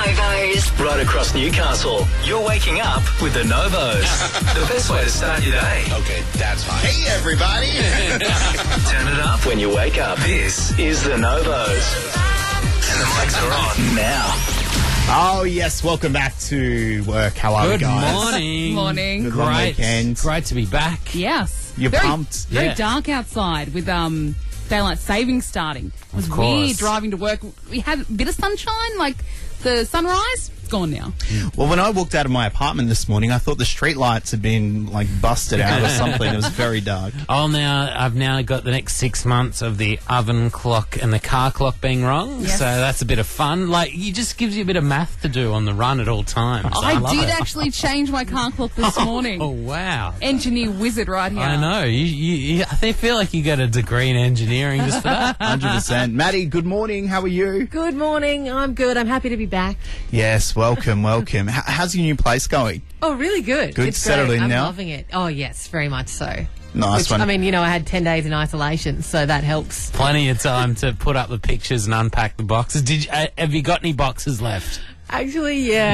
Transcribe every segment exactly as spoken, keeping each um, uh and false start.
Novos. Right across Newcastle, you're waking up with the Novos. The best way to start your day. Okay, that's fine. Hey, everybody. Turn it up when you wake up. This is the Novos. And the mics are on now. Oh, yes. Welcome back to work. How are Good we, guys? morning. Morning. Good long Great. weekend. Great to be back. Yes. You're very, pumped? Very Yeah. dark outside with um daylight savings starting. It was Of course. weird driving to work. We had a bit of sunshine, like the sunrise. It's gone now. Well, when I walked out of my apartment this morning, I thought the street lights had been, like, busted out or something. It was very dark. Oh, now I've now got the next six months of the oven clock and the car clock being wrong. Yes. So that's a bit of fun. Like, it just gives you a bit of math to do on the run at all times. I, love did it. actually change my car clock this morning. Oh, wow. Engineer wizard right here. I know. You, you, you, I feel like you got a degree in engineering just for that. one hundred percent. Maddie, good morning. How are you? Good morning. I'm good. I'm happy to be back. Yes, welcome, welcome. H- how's your new place going? Oh, really good. Good. It's Settled great. in I'm now? loving it. Oh, yes, very much so. Nice Which, one. I mean, you know, I had ten days in isolation, so that helps. Plenty of time to put up the pictures and unpack the boxes. Did you, uh, have you got any boxes left? Actually, yeah.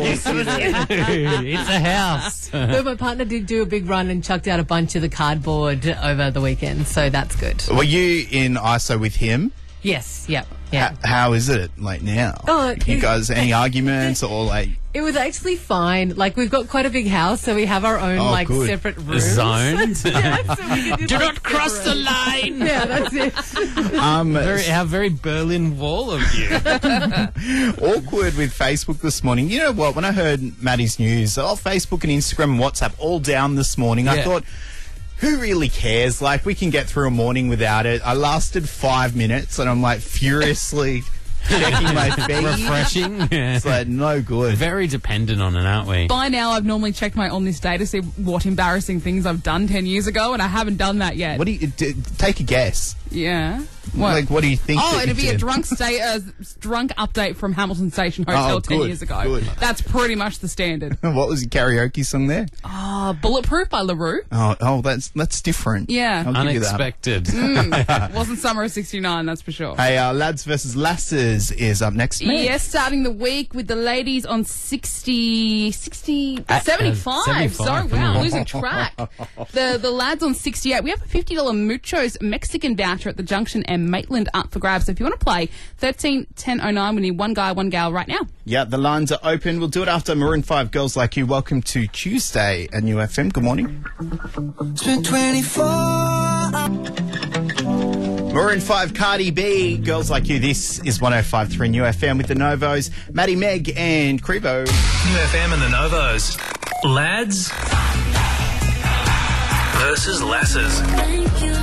It's a house. But my partner did do a big run and chucked out a bunch of the cardboard over the weekend, so that's good. Were you in I S O with him? Yes, yep, yeah. H- how is it, like, now? Oh, you it- guys, any arguments or, like... It was actually fine. Like, we've got quite a big house, so we have our own, Oh, like, good. separate rooms. Zone. Yeah, so we can just, Do like, not cross the separate. line. Yeah, that's it. Um, Very, how very Berlin Wall of you. awkward with Facebook this morning. You know what? When I heard Maddie's news, oh, Facebook and Instagram and WhatsApp all down this morning, I Yeah. thought, who really cares? Like, we can get through a morning without it. I lasted five minutes and I'm like furiously checking my feed. Refreshing. It's like, no good. Very dependent on it, aren't we? By now, I've normally checked my on this day to see what embarrassing things I've done ten years ago, and I haven't done that yet. What do you, d- take a guess. Yeah. What? Like, what do you think? Oh, that it'd you be a did? drunk stay, uh, drunk update from Hamilton Station Hotel Oh, ten good, years ago. good. That's pretty much the standard. What was your karaoke song there? Uh, Bulletproof by LaRue. Oh, oh, that's that's different. Yeah. I'll give you that. Unexpected. Wasn't Summer of sixty-nine, that's for sure. Hey, uh, Lads versus Lasses is up next. Meg. Yes, starting the week with the ladies on sixty, sixty, Uh, uh, seventy-five. seventy-five, Sorry, come wow, on. losing track. The the lads on sixty-eight. We have a fifty dollars Muchos Mexican voucher at the Junction and Maitland up for grabs. So if you want to play, thirteen ten oh nine, we need one guy, one gal right now. Yeah, the lines are open. We'll do it after Maroon five, Girls Like You. Welcome to Tuesday at New F M. Good morning. Maroon five, Cardi B, Girls Like You. This is one oh five point three New F M with the Novos, Maddie, Meg and Crevo. New F M and the Novos. Lads versus lasses.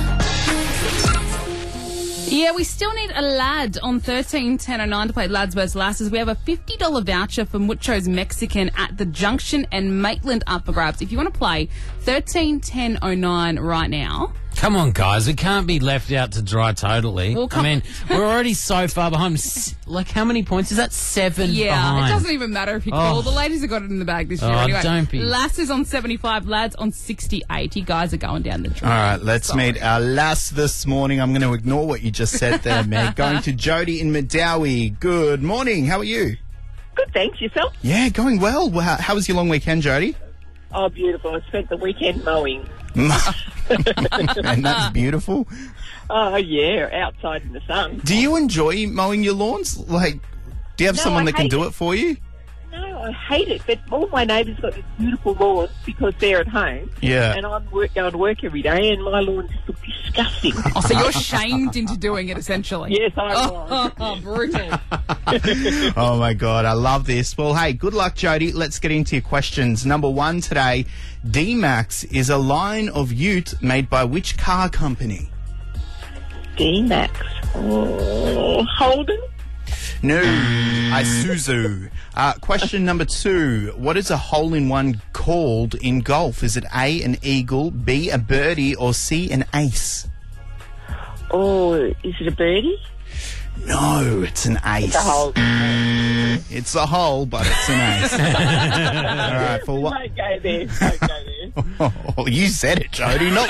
Yeah, we still need a lad on thirteen ten oh nine to play Lads versus Lasses. We have a fifty dollars voucher for Muchos Mexican at the Junction and Maitland up for grabs. If you want to play, thirteen ten oh nine right now. Come on, guys. We can't be left out to dry totally. Well, I come- mean, we're already so far behind. S- Like, how many points? Is that seven Yeah, behind? it doesn't even matter if you call. Oh. The ladies have got it in the bag this year Oh, anyway. don't be. Lasses on seventy-five, lads on sixty-eight. You guys are going down the track. All right, let's Sorry. meet our lass this morning. I'm going to ignore what you just said there, Meg. Going to Jody in Medowie. Good morning. How are you? Good, thanks. Yourself? Yeah, going well. Well, How, how was your long weekend, Jody? Oh, beautiful. I spent the weekend mowing. And that's beautiful. Oh, yeah, outside in the sun. Do you enjoy mowing your lawns? Like, do you have No, someone I that can hate do it. it for you? No, I hate it, but all my neighbours got these beautiful lawns because they're at home. Yeah. And I'm work, going to work every day, and my lawn just looks disgusting. Oh, so you're shamed into doing it, essentially. Yes, I Oh, was. oh, brutal. Oh my God, I love this. Well, hey, good luck, Jody. Let's get into your questions. Number one today, D-Max is a line of ute made by which car company? D-Max. Oh, Holden? No, Isuzu. Uh, question number two, what is a hole-in-one called in golf? Is it A, an eagle, B, a birdie, or C, an ace? Oh, is it a birdie? No, it's an ace. It's a Holden. It's a hole, but it's an ace. All right, for what? Don't go there. Don't go there. Oh, you said it, Jody, not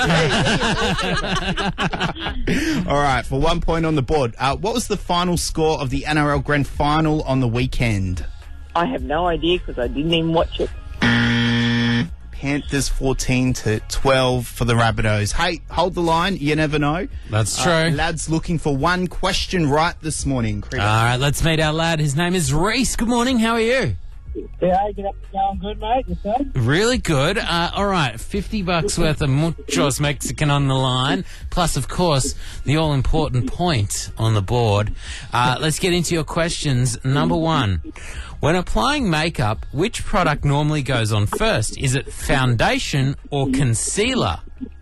me. All right, for one point on the board. Uh, what was the final score of the N R L Grand Final on the weekend? I have no idea because I didn't even watch it. Panthers fourteen to twelve for the Rabbitohs. Hey, hold the line. You never know. That's Uh, true. lads looking for one question right this morning. All right, let's meet our lad. His name is Reese. Good morning. How are you? Yeah, get up and going good, mate. Yourself? Really good. Uh, all right, fifty bucks worth of Muchos Mexican on the line, plus, of course, the all-important point on the board. Uh, let's get into your questions. Number one, when applying makeup, which product normally goes on first? Is it foundation or concealer?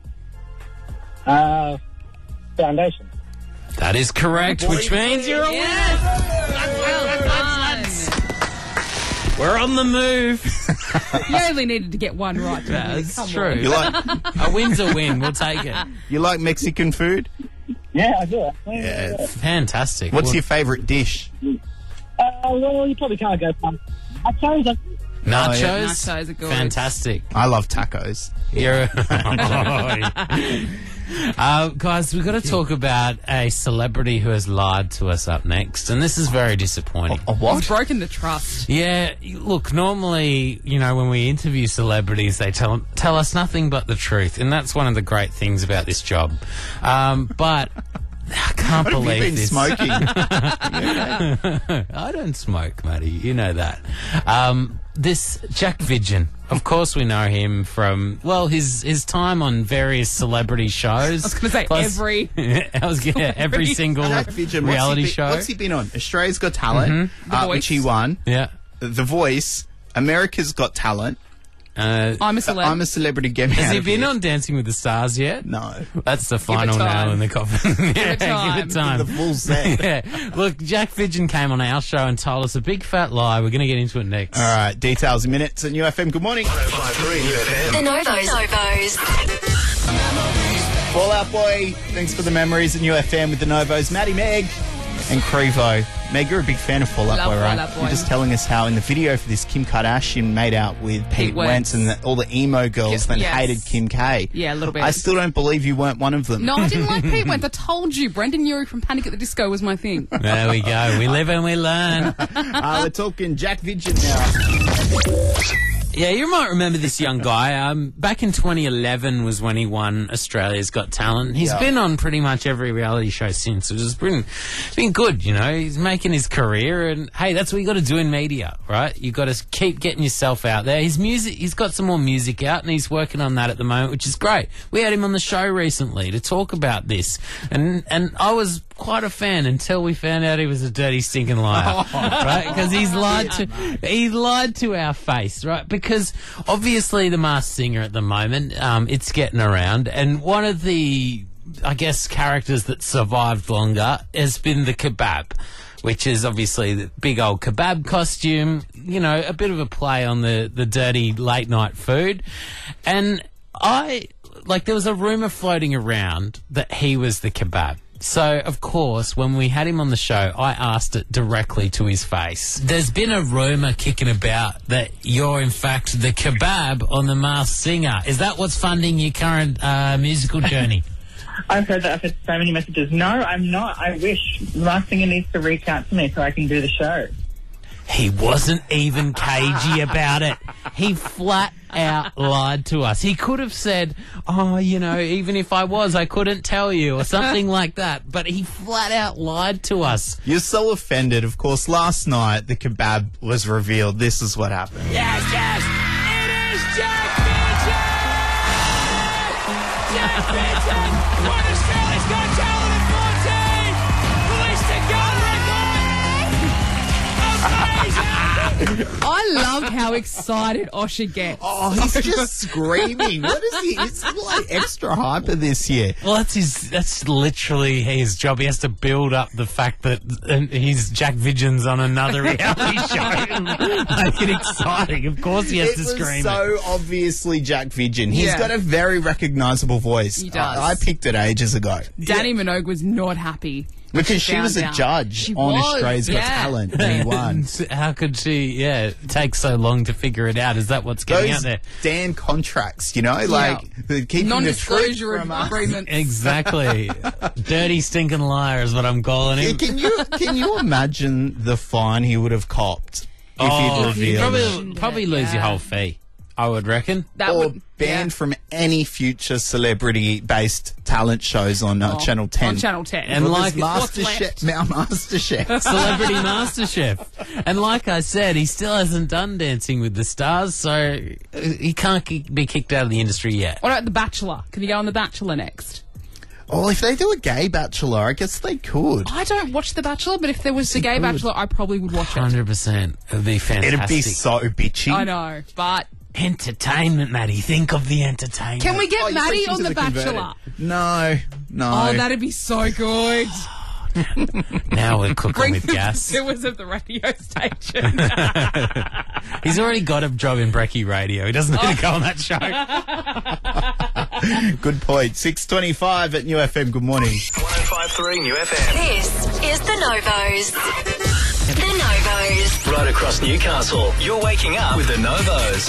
Uh, foundation. That is correct, which means you're a winner. Well done. We're on the move. You only needed to get one right. didn't you? That's Come true. on. You like A win's a win. We'll take it. you like Mexican food? Yeah, I do. Yeah. Fantastic. What's Well, your favourite dish? Uh, well, you probably can't go past. I chose it. nachos? yeah. Nachos are good. Fantastic. I love tacos. You're uh, guys, we've got to talk about a celebrity who has lied to us up next, and this is very disappointing. A He's what? broken the trust. Yeah, look, normally, you know, when we interview celebrities, they tell tell us nothing but the truth, and that's one of the great things about this job. Um, but I can't What have believe you been this. smoking? I don't smoke, Matty. You know that. Um, this Jack Vidgen, of course, we know him from well his his time on various celebrity shows. I was gonna say every- I was yeah, every single Jack Vidgen, what's reality he been, show. What's he been on? Australia's Got Talent, The uh, Voice. which he won. Yeah. The Voice, America's Got Talent. Uh, I'm a Uh, celeb. I'm a celebrity. Get me has out he of been here. on Dancing with the Stars yet? No. That's the final time. nail in the coffin. yeah, it time. Give it time. The full set. yeah. Look, Jack Vidgen came on our show and told us a big fat lie. We're going to get into it next. All right, details in minutes at U F M. Good morning. oh five three U F M. The Novos. Novos. Fall Out Boy, thanks for the memories in U F M with the Novos. Maddie, Meg, and Crevo. Meg, you're a big fan of Fall Out Love Boy, Fall right? Out Boy. You're just telling us how in the video for this, Kim Kardashian made out with Pete, Pete Wentz, Wentz. and the, all the emo girls Yes, then yes. hated Kim K. Yeah, a little bit. I still don't believe you weren't one of them. No, I didn't like Pete Wentz. I told you. Brendan Urie from Panic at the Disco was my thing. There we go. We live and we learn. uh, we're talking Jack Vidgen now. Yeah, you might remember this young guy. Um, back in twenty eleven was when he won Australia's Got Talent. He's Yeah. been on pretty much every reality show since, which has been, been good, you know. He's making his career, and hey, that's what you got to do in media, right? You got to keep getting yourself out there. His music, he's got some more music out, and he's working on that at the moment, which is great. We had him on the show recently to talk about this, and and I was quite a fan until we found out he was a dirty, stinking liar, right? Because he's lied to, he lied to our face, right? Because obviously the Masked Singer at the moment, um, it's getting around, and one of the, I guess, characters that survived longer has been the kebab, which is obviously the big old kebab costume, you know, a bit of a play on the, the dirty late night food. And I, like, there was a rumour floating around that he was the kebab. So, of course, when we had him on the show, I asked it directly to his face. There's been a rumour kicking about that you're, in fact, the kebab on The Masked Singer. Is that what's funding your current uh, musical journey? I've heard that. I've had so many messages. No, I'm not. I wish. Masked Singer needs to reach out to me so I can do the show. He wasn't even cagey about it. He flat out lied to us. He could have said, oh, you know, even if I was, I couldn't tell you, or something like that. But he flat out lied to us. You're so offended. Of course, last night the kebab was revealed. This is what happened. Yes, yes, it is Jack Vidgen! Jack Vidgen won Australia's Got Talent at fourteen! Released a gold record! Amazing! I love how excited Osher gets. Oh, he's just screaming. What is he? It's like extra hyper this year. Well, that's his. That's literally his job. He has to build up the fact that uh, he's Jack Vidgen's on another reality show, make it exciting. Of course, he has It to was scream. so it. obviously Jack Vidgen. He's Yeah. got a very recognisable voice. He does. I, I picked it ages ago. Danny Minogue was not happy. when Because she found was a out. judge She on was, Australia's Got yeah. Talent and he won. And how could she? Yeah, take so long to figure it out. Is that what's getting out Those there? damn contracts, you know, like the keeping the truth Non-disclosure from us. agreement. Exactly. Dirty, stinking liar is what I'm calling Yeah, him. Can you can you imagine the fine he would have copped Oh, you'd reveal probably, it. probably lose your Yeah. whole fee, I would reckon. That Or would, banned yeah. from any future celebrity-based talent shows on uh, Oh, Channel ten. On Channel ten. And Well, like- there's What's Master left? Chef, now Master Chef. Celebrity MasterChef. And like I said, he still hasn't done Dancing with the Stars, so he can't ki- be kicked out of the industry yet. What about The Bachelor? Can you go on The Bachelor next? Well, if they do a gay bachelor, I guess they could. I don't watch The Bachelor, but if there was The Gay good. Bachelor, I probably would watch it. one hundred percent. It would be fantastic. It'd be so bitchy. I know, but Entertainment, Maddie. Think of the entertainment. can we get Oh, you Maddie think on things The are converted? Bachelor? No, no. Oh, that'd be so good. Now we're cooking Bring with the gas. pursuers of the radio station. He's already got a job in Brecky Radio. He doesn't need to go on that show. Good point. six twenty-five at New F M. Good morning. one oh five point three New F M. This is the Novos. The Novos. Right across Newcastle. You're waking up with the Novos.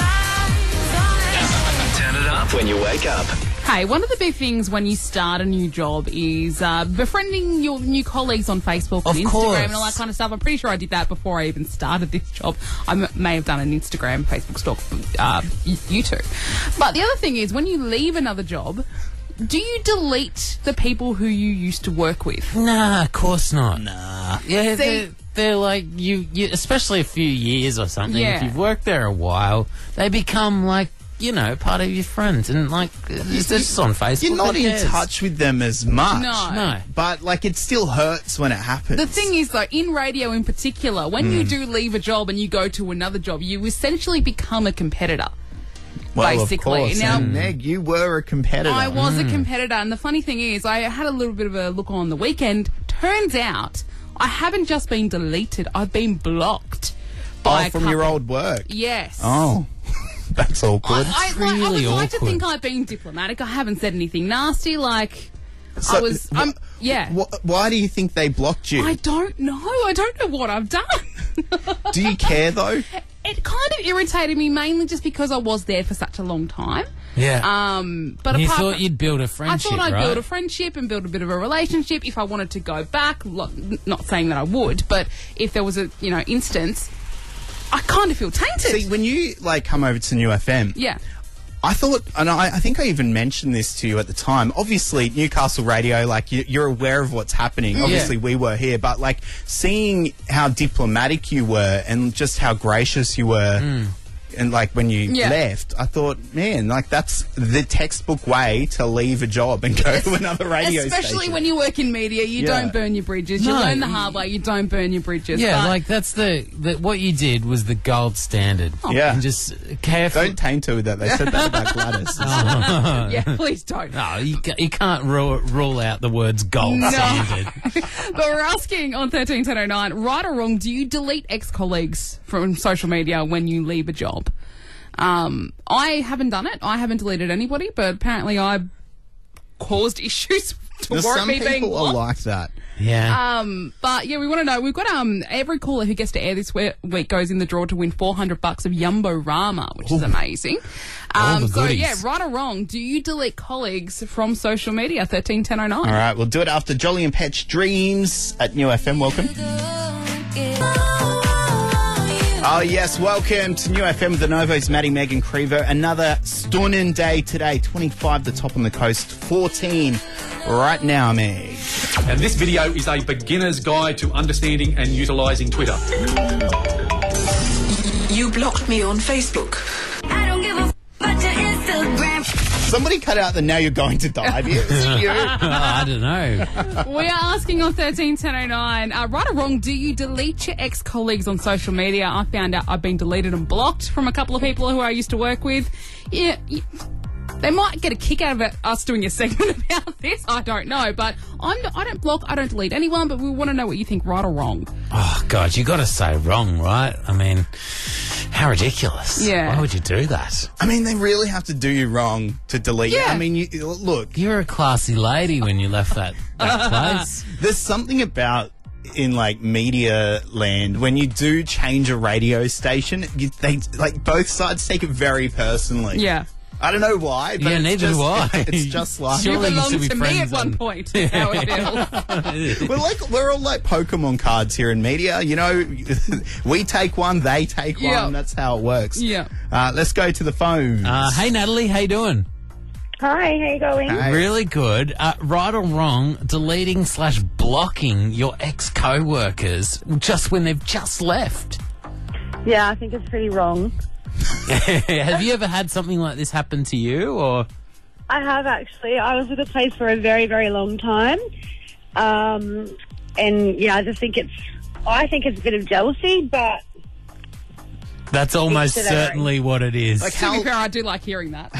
Turn it up when you wake up. Hey, one of the big things when you start a new job is uh, befriending your new colleagues on Facebook and Of Instagram course. and all that kind of stuff. I'm pretty sure I did that before I even started this job. I m- may have done an Instagram, Facebook stalk, uh, y- you too. But the other thing is, when you leave another job, do you delete the people who you used to work with? Nah, of course not. Nah. Yeah, See- they're, they're like, you, you, especially a few years or something, Yeah. if you've worked there a while, they become like, you know, part of your friends. And like, it's just on Facebook. You're not who in cares? touch with them as much. No. No. But, like, it still hurts when it happens. The thing is, though, in radio in particular, when you do leave a job and you go to another job, you essentially become a competitor. well, basically. Of course. Now- And Meg, you were a competitor. I was a competitor, and the funny thing is, I had a little bit of a look on the weekend. Turns out, I haven't just been deleted; I've been blocked by Oh, a from your couple- old work. Yes. Oh, that's awkward. I, I, like, I really would like to awkward. think I've been diplomatic. I haven't said anything nasty. Like I So, was. wh- Um, yeah. wh- why do you think they blocked you? I don't know. I don't know what I've done. Do you care though? It kind of irritated me mainly just because I was there for such a long time. Yeah. Um, but you apart thought from- you'd build a I friendship, thought I'd right? build a friendship and build a bit of a relationship if I wanted to go back. Lo- n- not saying that I would, but if there was a you know instance, I kind of feel tainted. See, when you like come over to New F M, yeah. I thought, and I, I think I even mentioned this to you at the time. Obviously, Newcastle Radio, like you, you're aware of what's happening. Obviously, we were here, but like seeing how diplomatic you were and just how gracious you were. And like when you Yeah. left, I thought, man, like that's the textbook way to leave a job and go to another radio Especially station. when you work in media, you Yeah. don't burn your bridges. You No, learn the you- hard way. You don't burn your bridges. Yeah, But like that's the, the what you did was the gold standard. Yeah. and just careful. Don't taint her with that. They said that about Gladys. yeah, please don't. No, you, ca- you can't rule, rule out the words gold No. standard. But we're asking on thirteen ten oh nine, right or wrong, do you delete ex-colleagues from social media when you leave a job? Um, I haven't done it. I haven't deleted anybody, but apparently I caused issues to Now, warrant some me being people are blocked. like that. Yeah. Um, but yeah, we want to know. We've got um every caller who gets to air this we- week goes in the draw to win four hundred bucks of Yumbo Rama, which is amazing. All Um, the so goodies. yeah, right or wrong, do you delete colleagues from social media? Thirteen ten oh nine. All right, we'll do it after Jolly and Pet's Dreams at New F M. Welcome. Oh, yes, welcome to New F M with the Novos, Maddie, Megan, Crevo. Another stunning day today. twenty-five the top on the coast, fourteen right now, Meg. And this video is a beginner's guide to understanding and utilising Twitter. You blocked me on Facebook. I don't give a f about your Instagram. Somebody cut out the now you're going to die bit. Is it you? I don't know. We are asking on thirteen ten oh nine, uh, right or wrong, do you delete your ex-colleagues on social media? I found out I've been deleted and blocked from a couple of people who I used to work with. Yeah, y- they might get a kick out of it, us doing a segment about this. I don't know, but I'm, I don't block, I don't delete anyone, but we want to know what you think, right or wrong. Oh, God, you got to say wrong, right? I mean, how ridiculous. Yeah. Why would you do that? I mean, they really have to do you wrong to delete you. Yeah. I mean, you, look, You're a classy lady when you left that, that place. there's something about in like media land when you do change a radio station, you, they like both sides take it very personally. Yeah. I don't know why. But Yeah, it's neither just, do I. It's just like You Surely you belonged should be to me at friends one on- point. That's how it feels. we're like we're all like Pokemon cards here in media. You know, we take one, they take Yeah. one. That's how it works. Yeah. Uh, let's go to the phone. Uh, hey, Natalie, how you doing? Hi, how you going? Hey. Really good. Uh, right or wrong, deleting slash blocking your ex co-workers just when they've just left. Yeah, I think it's pretty wrong. Have you ever had something like this happen to you, or? I have actually. I was with a place for a very, very long time. Um, and yeah, I just think it's, I think it's a bit of jealousy, but That's almost Each to their own. certainly what it is. Like To be how fair, I do like hearing that.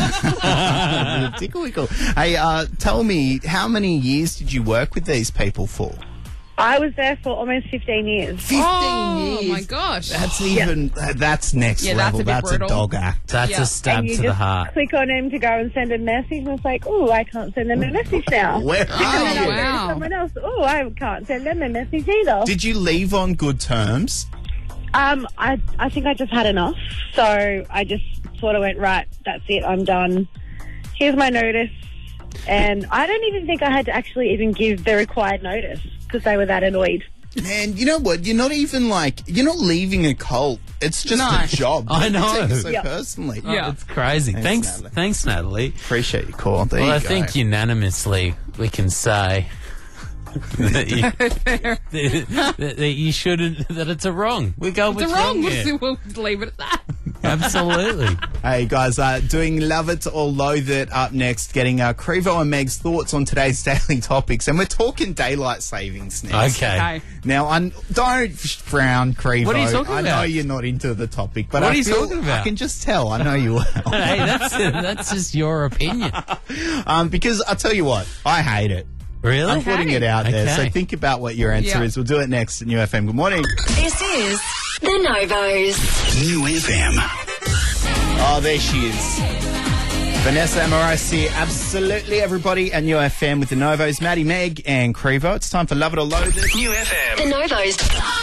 how ridiculous. Hey, uh, tell me, how many years did you work with these people for? I was there for almost fifteen years. Fifteen Oh, years. my gosh. That's even that's next Yeah, that's level. a bit That's a brutal. dog act. That's Yeah. a stab and you to the just heart. click on him to go and send a message, and it's like, oh, I can't send them a message now. Where And are then you? I'll go to Wow. someone else. Oh, I can't send them a message either. Did you leave on good terms? Um, I I think I just had enough, so I just sort of went, right, that's it, I'm done. Here's my notice, and I don't even think I had to actually even give the required notice because they were that annoyed. Man, you know what? You're not even like you're not leaving a cult. It's just No. a job. I know. You take it so Yeah. personally. Yeah. It's crazy. Thanks, Thanks, Natalie. thanks, Natalie. Appreciate your call. There Well, you I go. think unanimously we can say that, you, that, that you shouldn't. That it's a wrong. We go It's with a wrong. here. We'll just leave it at that. Absolutely. Hey guys, uh, doing Love It or Loathe It up next, getting uh, Crevo and Meg's thoughts on today's daily topics, and we're talking daylight savings next. Okay. Okay. Now, I don't frown, Crevo. What are you talking I know about? you're not into the topic, but What I are you feel- talking about? I can just tell. I know you will. Hey, that's that's just your opinion. um, because I'll tell you what, I hate it. Really? I'm putting it out there, so Okay. think about what your answer Yeah. is. We'll do it next at New F M. Good morning. This is the Novos. New F M. Oh, there she is. Vanessa Amorosi, absolutely everybody at New F M with the Novos, Maddie, Meg, and Crevo. It's time for Love It or Loathe It. New F The M. Novos.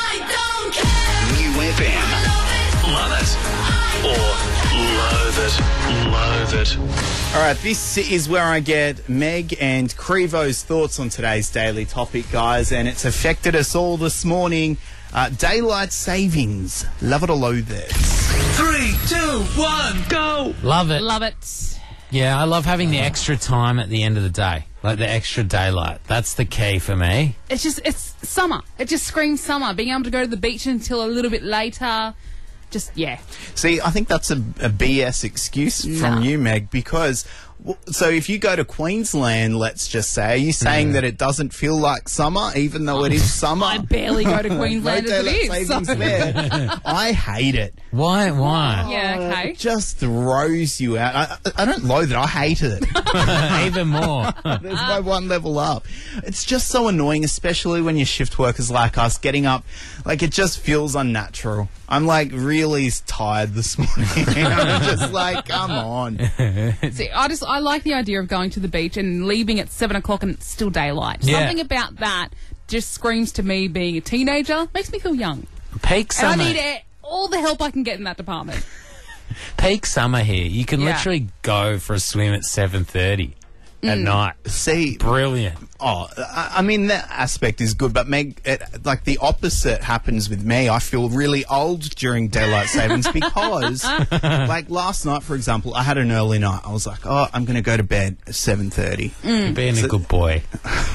New F M. Love it. Or loathe it. Loathe it. All right, this is where I get Meg and Crevo's thoughts on today's daily topic, guys, and it's affected us all this morning. Uh, daylight savings. Love it or loathe it. Three, two, one, go. Love it. Love it. Yeah, I love having the extra time at the end of the day, like the extra daylight. That's the key for me. It's just, it's summer. It just screams summer. Being able to go to the beach until a little bit later. Just, yeah. See, I think that's a, a B S excuse from Nah. you, Meg, because w- so if you go to Queensland, let's just say, are you saying that it doesn't feel like summer, even though it is summer? I barely go to No Queensland as it daylight is. savings so- there. I hate it. Why? Why? Yeah, okay. It just throws you out. I, I I don't loathe it. I hate it. Even more. There's my one level up. It's just so annoying, especially when you're shift workers like us, getting up. Like, it just feels unnatural. I'm, like, really tired this morning. I'm just like, come on. See, I just I like the idea of going to the beach and leaving at seven o'clock and it's still daylight. Yeah. Something about that just screams to me being a teenager. Makes me feel young. Peak And I summer. need eh, all the help I can get in that department. Peak summer here. You can Yeah. literally go for a swim at seven thirty at Mm. night. See, Brilliant. oh, I, I mean, that aspect is good, but Meg, it, like, the opposite happens with me. I feel really old during daylight savings because, like, last night, for example, I had an early night. I was like, oh, I'm going to go to bed at seven thirty. Mm. Being a good boy.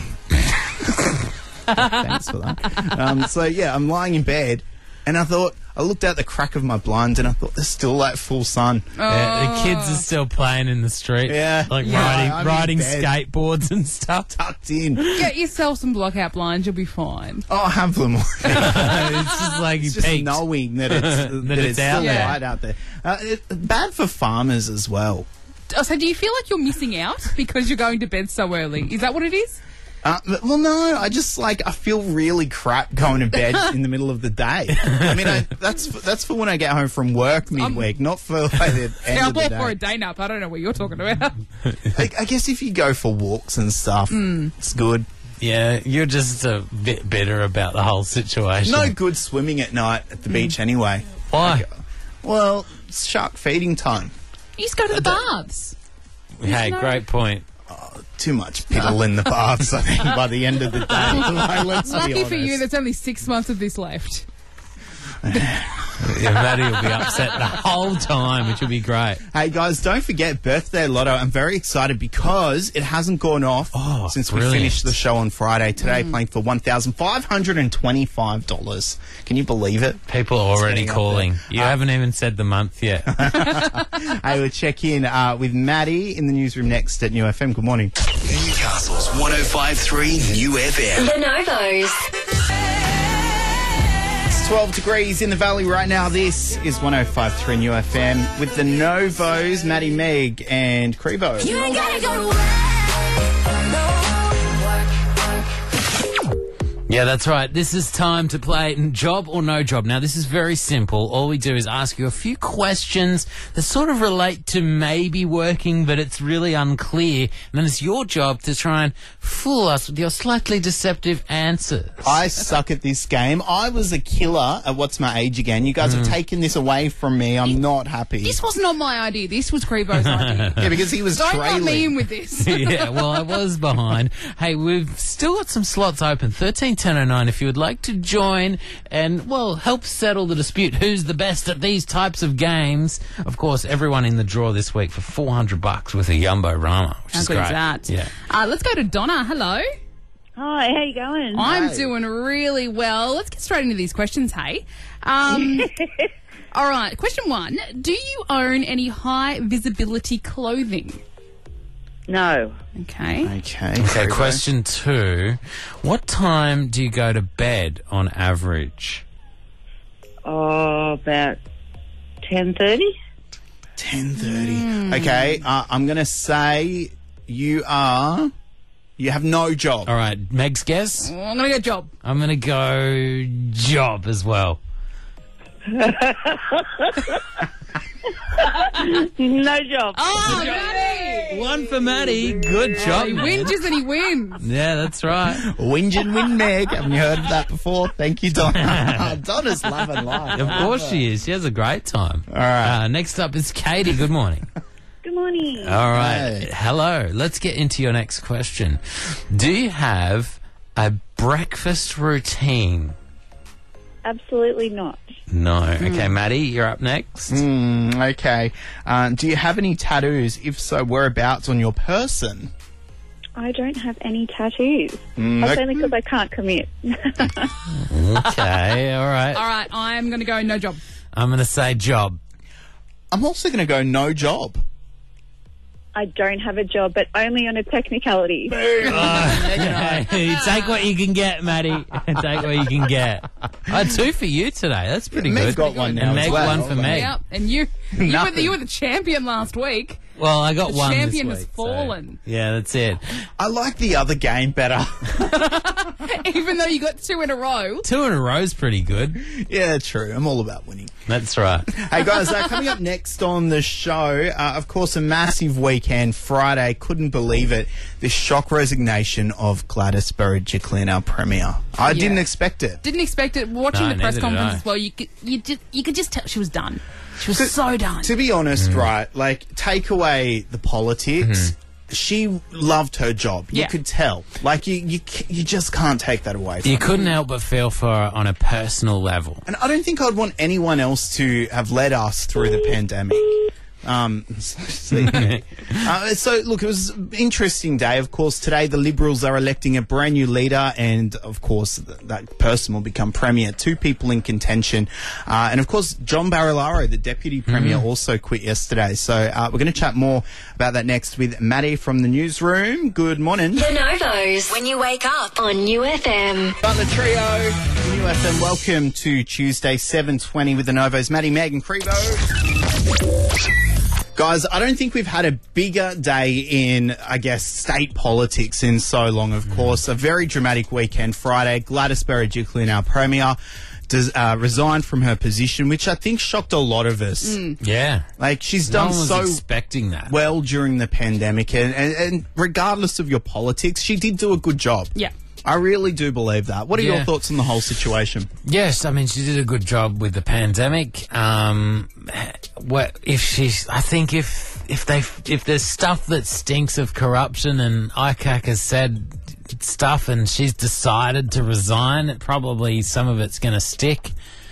Thanks for that. Um, so yeah, I'm lying in bed, and I thought I looked out the crack of my blind, and I thought there's still like full sun. Yeah, the kids are still playing in the street. Yeah. Like Yeah, riding I'm in riding bed. skateboards and stuff. Tucked in. Get yourself some blockout blinds, you'll be fine. Oh, I have them. It's just like It's you just peaked. knowing that it's that, That it's, it's out still there. light out there. Uh, it, bad for farmers as well. Oh, so do you feel like you're missing out because you're going to bed so early? Is that what it is? Uh, well, no, I just like I feel really crap going to bed in the middle of the day. I mean, I, that's for, that's for when I get home from work midweek, not for like the end I'm of the all day. for a day nap. I don't know what you're talking about. I, I guess if you go for walks and stuff, Hmm. it's good. Yeah, you're just a bit bitter about the whole situation. No good swimming at night at the beach anyway. Why? Well, it's shark feeding time. You just go to the baths. Hey, No. great point. Too much piddle in the baths, I think, by the end of the day. Like, let's be Lucky for you, honest. there's only six months of this left. Yeah, Maddie will be upset the whole time, which will be great. Hey guys, don't forget Birthday Lotto. I'm very excited because it hasn't gone off Oh, since brilliant. we finished the show on Friday. Today, playing for one thousand five hundred twenty-five dollars. Can you believe it? People are already getting up calling. there. You haven't even said the month yet. Hey, we'll check in uh, with Maddie in the newsroom next at New F M. Good morning. Newcastle's one oh five point three New F M. The Novos. It's twelve degrees in the valley right now. This is one oh five point three New F M with the Novos, Maddie, Meg, and Crevo. You ain't gotta go to work. Yeah, that's right. This is time to play Job or No Job. Now, this is very simple. All we do is ask you a few questions that sort of relate to maybe working, but it's really unclear. And then it's your job to try and fool us with your slightly deceptive answers. I suck at this game. I was a killer at What's My Age Again. You guys have taken this away from me. I'm not happy. This was not my idea. This was Crevo's idea. Yeah, because he was Don't rub trailing. me in with this. Yeah, well, I was behind. Hey, we've still got some slots open. thirteen ten oh nine if you would like to join and, well, help settle the dispute. Who's the best at these types of games? Of course, everyone in the draw this week for four hundred bucks with a Yumbo Rama, which How is good great. is that? Yeah. Uh, let's go to Donna. Hello. Hi, how you going? I'm doing really well. Let's get straight into these questions, hey. Um, all right, question one. Do you own any high visibility clothing? No. Okay. Okay. Okay, Crevo. question two. What time do you go to bed on average? Oh, about ten thirty. ten thirty. Okay, uh, I'm going to say you are... You have no job. All right, Meg's guess? Oh, I'm going to go job. I'm going to go job as well. No job. Oh, Maddie! One for Maddie. Good job, He man. whinges and he wins. Yeah, that's right. Whinge and win, Meg. Haven't you heard of that before? Thank you, Donna. Donna's loving life. Of course she is. She has a great time. All right. Uh, next up is Katie. Good morning. Good morning. All right. Hey. Hello. Let's get into your next question. Do you have a breakfast routine? Absolutely not. No. Okay, Maddie, you're up next. Mm, okay. Um, do you have any tattoos? If so, whereabouts on your person? I don't have any tattoos. Mm, That's okay. only because I can't commit. Okay. All right. All right, I'm going to go no job. I'm going to say job. I'm also going to go no job. I don't have a job, but only on a technicality. Hey, take what you can get, Maddie. Take what you can get. Oh, two for you today. That's pretty Meg's good. got one now And as Meg well. one for Meg. Yep, and you, you, were Nothing. the, you were the champion last week. Well, I got The one champion this has week, so- fallen. Yeah, that's it. I like the other game better. Even though you got two in a row. Two in a row is pretty good. Yeah, true. I'm all about winning. That's right. Hey guys, uh, coming up next on the show, uh, of course, a massive weekend. Friday, couldn't believe it. The shock resignation of Gladys Berejiklian, our premier. I Yeah. didn't expect it. Didn't expect it. Watching No, the press neither did conference I. as well, you could, you, just, you could just tell she was done. She was so done. To be honest, right, like, take away the politics. She loved her job. You Yeah. could tell. Like, you, you, c- you just can't take that away from You her. couldn't help but feel for her on a personal level. And I don't think I'd want anyone else to have led us through the pandemic. Um, so, uh, so, look, it was an interesting day. Of course, today the Liberals are electing a brand new leader, and, of course, th- that person will become Premier. Two people in contention. Uh, and, of course, John Barilaro, the Deputy Premier, also quit yesterday. So uh, we're going to chat more about that next with Maddie from the newsroom. Good morning. The Novos. When you wake up on New F M. Butler Trio, New F M. Welcome to Tuesday, seven twenty with the Novos. Maddie, Meg and Crevo. Guys, I don't think we've had a bigger day in, I guess, state politics in so long, of course. A very dramatic weekend Friday. Gladys Berejiklian, our Premier, does, uh, resigned from her position, which I think shocked a lot of us. Yeah. Like, she's No done one was so expecting that. well during the pandemic, and, and, and regardless of your politics, she did do a good job. Yeah. I really do believe that. What are your Yeah. thoughts on the whole situation? Yes, I mean, she did a good job with the pandemic. Um, what if she's? I think if if they if there's stuff that stinks of corruption, and I C A C has said stuff, and she's decided to resign, it probably some of it's going to stick.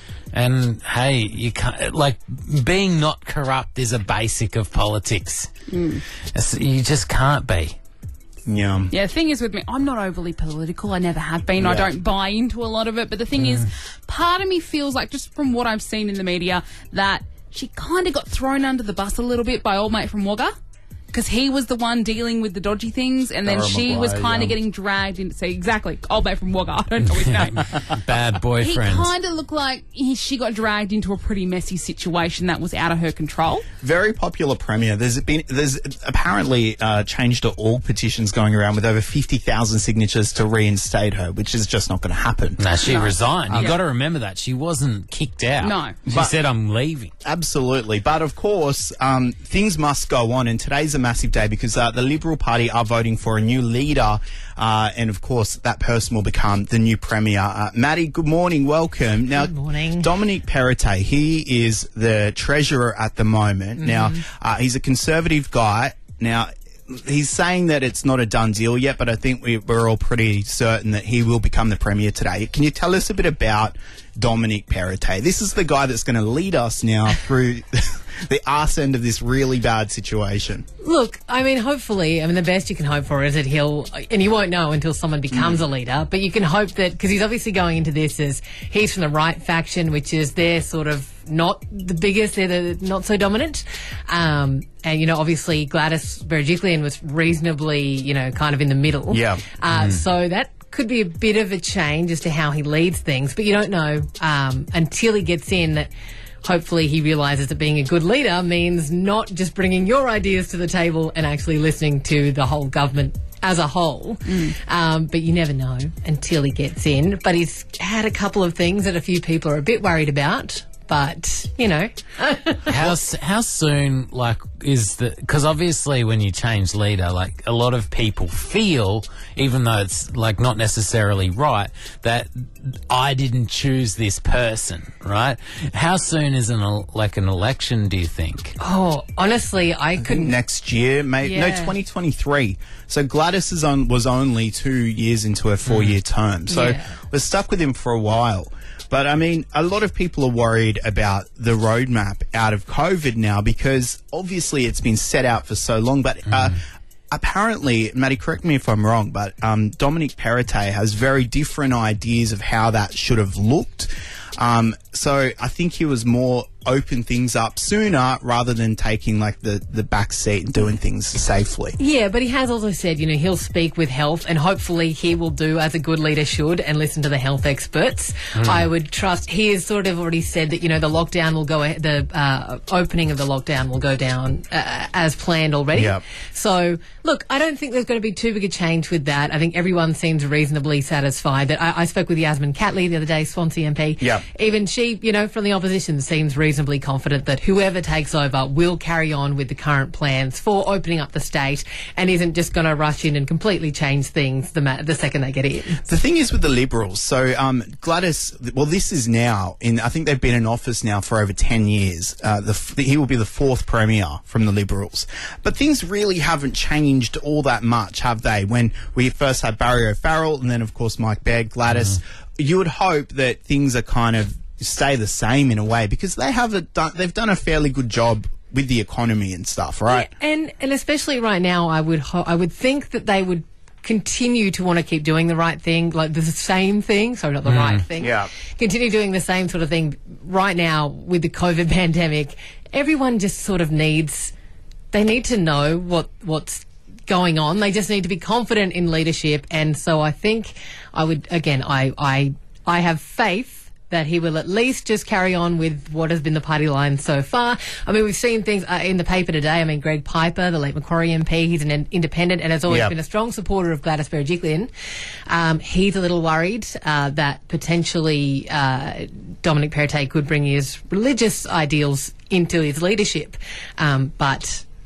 And hey, you can't, like, being not corrupt is a basic of politics. Mm. You just can't be. Yeah. Yeah, the thing is with me, I'm not overly political. I never have been. Yeah. I don't buy into a lot of it. But the thing mm. is, part of me feels like, just from what I've seen in the media, that she kind of got thrown under the bus a little bit by old mate from Wagga. Because he was the one dealing with the dodgy things, and then Dara she Maguire, was kind of yeah. getting dragged into. So exactly, old mate from Wagga. I don't know his name. Bad boyfriend. He kind of looked like he, she got dragged into a pretty messy situation that was out of her control. Very popular premier. There's been there's apparently uh, change dot org petitions going around with over fifty thousand signatures to reinstate her, which is just not going to happen. No, she No. resigned. You Yeah. got to remember that she wasn't kicked out. No. She But- said, "I'm leaving." Absolutely. But of course, um, things must go on, and today's a massive day because uh, the Liberal Party are voting for a new leader, uh, and of course that person will become the new Premier. Uh, Maddie, good morning, welcome. Now, Good morning. Dominic Perrottet, he is the Treasurer at the moment. Mm-hmm. Now, uh, he's a Conservative guy. Now, he's saying that it's not a done deal yet, but I think we, we're all pretty certain that he will become the Premier today. Can you tell us a bit about Dominic Perrottet? This is the guy that's going to lead us now through the arse end of this really bad situation. Look, I mean, hopefully, I mean, the best you can hope for is that he'll, and you won't know until someone becomes a leader, but you can hope that, because he's obviously going into this as he's from the right faction, which is they're sort of not the biggest, they're the not so dominant. Um, and, you know, obviously Gladys Berejiklian was reasonably, you know, kind of in the middle. Yeah. Uh, So that could be a bit of a change as to how he leads things, but you don't know um, until he gets in that. Hopefully he realises that being a good leader means not just bringing your ideas to the table and actually listening to the whole government as a whole. Mm. Um, but you never know until he gets in. But he's had a couple of things that a few people are a bit worried about. But, you know. how s- how soon, like, is the... Because obviously when you change leader, like, a lot of people feel, even though it's, like, not necessarily right, that I didn't choose this person, right? How soon is, an el- like, an election, do you think? Oh, honestly, I I couldn't... think next year, mate. Yeah. No, twenty twenty-three. So Gladys is on, was only two years into her four-year term. So Yeah. we're stuck with him for a while. But, I mean, a lot of people are worried about the roadmap out of COVID now because obviously it's been set out for so long. But uh, apparently, Maddie, correct me if I'm wrong, but um, Dominic Perrottet has very different ideas of how that should have looked. Um, so I think he was more open things up sooner rather than taking like the, the back seat and doing things safely. Yeah, but he has also said, you know, he'll speak with health and hopefully he will do as a good leader should and listen to the health experts. Mm. I would trust, he has sort of already said that, you know, the lockdown will go, the uh, opening of the lockdown will go down uh, as planned already. Yep. So, look, I don't think there's going to be too big a change with that. I think everyone seems reasonably satisfied. That I, I spoke with Yasmin Catley the other day, Swansea M P. Yep. Even she, you know, from the opposition seems reasonably confident that whoever takes over will carry on with the current plans for opening up the state and isn't just going to rush in and completely change things the ma- the second they get in. The thing is with the Liberals, so um, Gladys, well, this is now, in. I think they've been in office now for over ten years. Uh, the, f- he will be the fourth Premier from the Liberals. But things really haven't changed all that much, have they? When we first had Barry O'Farrell and then, of course, Mike Baird, Gladys, mm-hmm. you would hope that things are kind of stay the same in a way because they have a, done, they've done a fairly good job with the economy and stuff, right? Yeah, and and especially right now, I would ho- I would think that they would continue to want to keep doing the right thing, like the same thing. Sorry, not the mm. right thing. Yeah. Continue doing the same sort of thing. Right now, with the COVID pandemic, everyone just sort of needs. They need to know what what's going on. They just need to be confident in leadership, and so I think I would again. I I I have faith that he will at least just carry on with what has been the party line so far. I mean, we've seen things uh, in the paper today. I mean, Greg Piper, the late Macquarie M P, he's an in- independent and has always yep. been a strong supporter of Gladys Berejiklian. Um, he's a little worried uh, that potentially uh, Dominic Perrottet could bring his religious ideals into his leadership. Um, but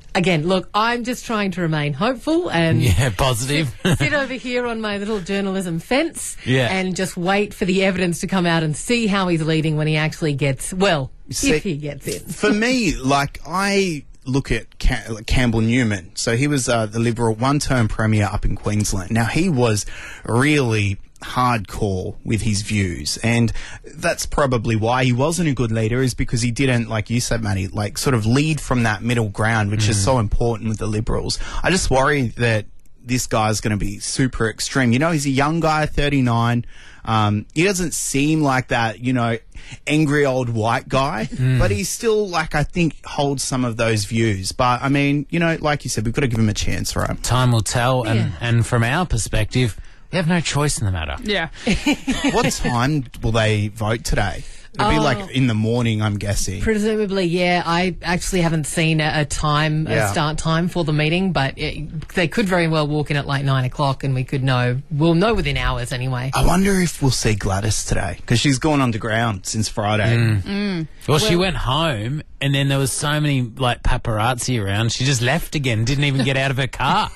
again, look, I'm just trying to remain hopeful and Yeah, positive. sit over here on my little journalism fence Yeah. and just wait for the evidence to come out and see how he's leading when he actually gets, well, See, if he gets in. For me, like, I look at Cam- like Campbell Newman. So he was uh, the Liberal one-term premier up in Queensland. Now, he was really hardcore with his views, and that's probably why he wasn't a good leader, is because he didn't, like you said, Matty, like sort of lead from that middle ground, which is so important with the Liberals. I just worry that this guy's going to be super extreme. You know, he's a young guy, thirty-nine. Um, he doesn't seem like that, you know, angry old white guy, but he still, like, I think holds some of those views. But I mean, you know, like you said, we've got to give him a chance, right? Time will tell, and, Yeah. and from our perspective, we have no choice in the matter. Yeah. What time will they vote today? It'll be Oh. like in the morning, I'm guessing. Presumably, yeah. I actually haven't seen a, a time, Yeah. a start time for the meeting, but it, they could very well walk in at like nine o'clock, and we could know. We'll know within hours anyway. I wonder if we'll see Gladys today, because she's gone underground since Friday. Well, she went home, and then there was so many like paparazzi around. She just left again. Didn't even get out of her car.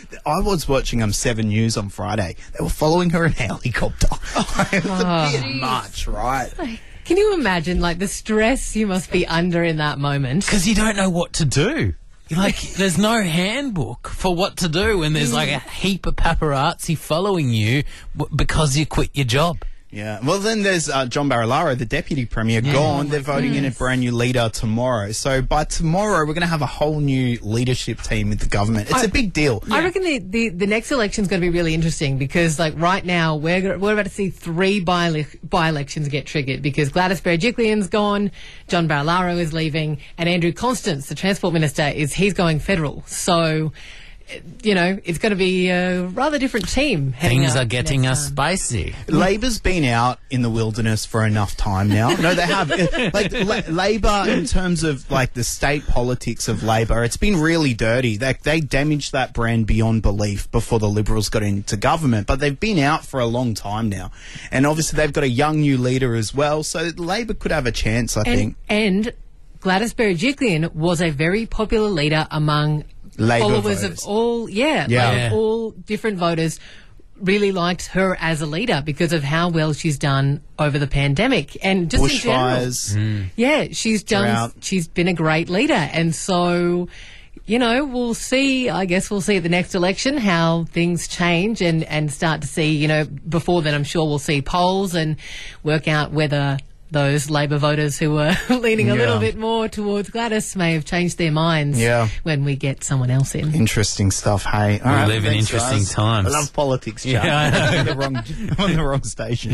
I was watching um, Seven News on Friday. They were following her in a helicopter. It was a bit much, right? Can you imagine, like, the stress you must be under in that moment? Because you don't know what to do. You're like, there's no handbook for what to do when there's like a heap of paparazzi following you w- because you quit your job. Yeah. Well, then there's uh, John Barilaro, the deputy premier, Yeah. gone. They're voting in a brand new leader tomorrow. So by tomorrow, we're going to have a whole new leadership team with the government. It's I- a big deal. I reckon the, the, the next election's going to be really interesting because, like, right now we're go- we're about to see three by by elections get triggered because Gladys Berejiklian's gone, John Barilaro is leaving, and Andrew Constance, the transport minister, is he's going federal. So, you know, it's going to be a rather different team. heading Things up are getting next us time. spicy. Labor's been out in the wilderness for enough time now. No, they have. Uh, Like La- Labor, in terms of like the state politics of Labor, it's been really dirty. They they damaged that brand beyond belief before the Liberals got into government. But they've been out for a long time now, and obviously they've got a young new leader as well. So Labor could have a chance, I And, think. and Gladys Berejiklian was a very popular leader among Labor followers voters. of all, yeah, Yeah. like, Yeah. all different voters. Really liked her as a leader because of how well she's done over the pandemic and just in general. Bushfires. Yeah, she's done. Drought. She's been a great leader, and so, you know, we'll see. I guess we'll see at the next election how things change and and start to see. You know, before then, I'm sure we'll see polls and work out whether those Labor voters who were leaning a Yeah. little bit more towards Gladys may have changed their minds. Yeah. when we get someone else in. Interesting stuff. Hey, all right, live in thanks, interesting guys. times. I love politics, Chuck. Yeah, I know. I'm on the wrong, I'm on the wrong station.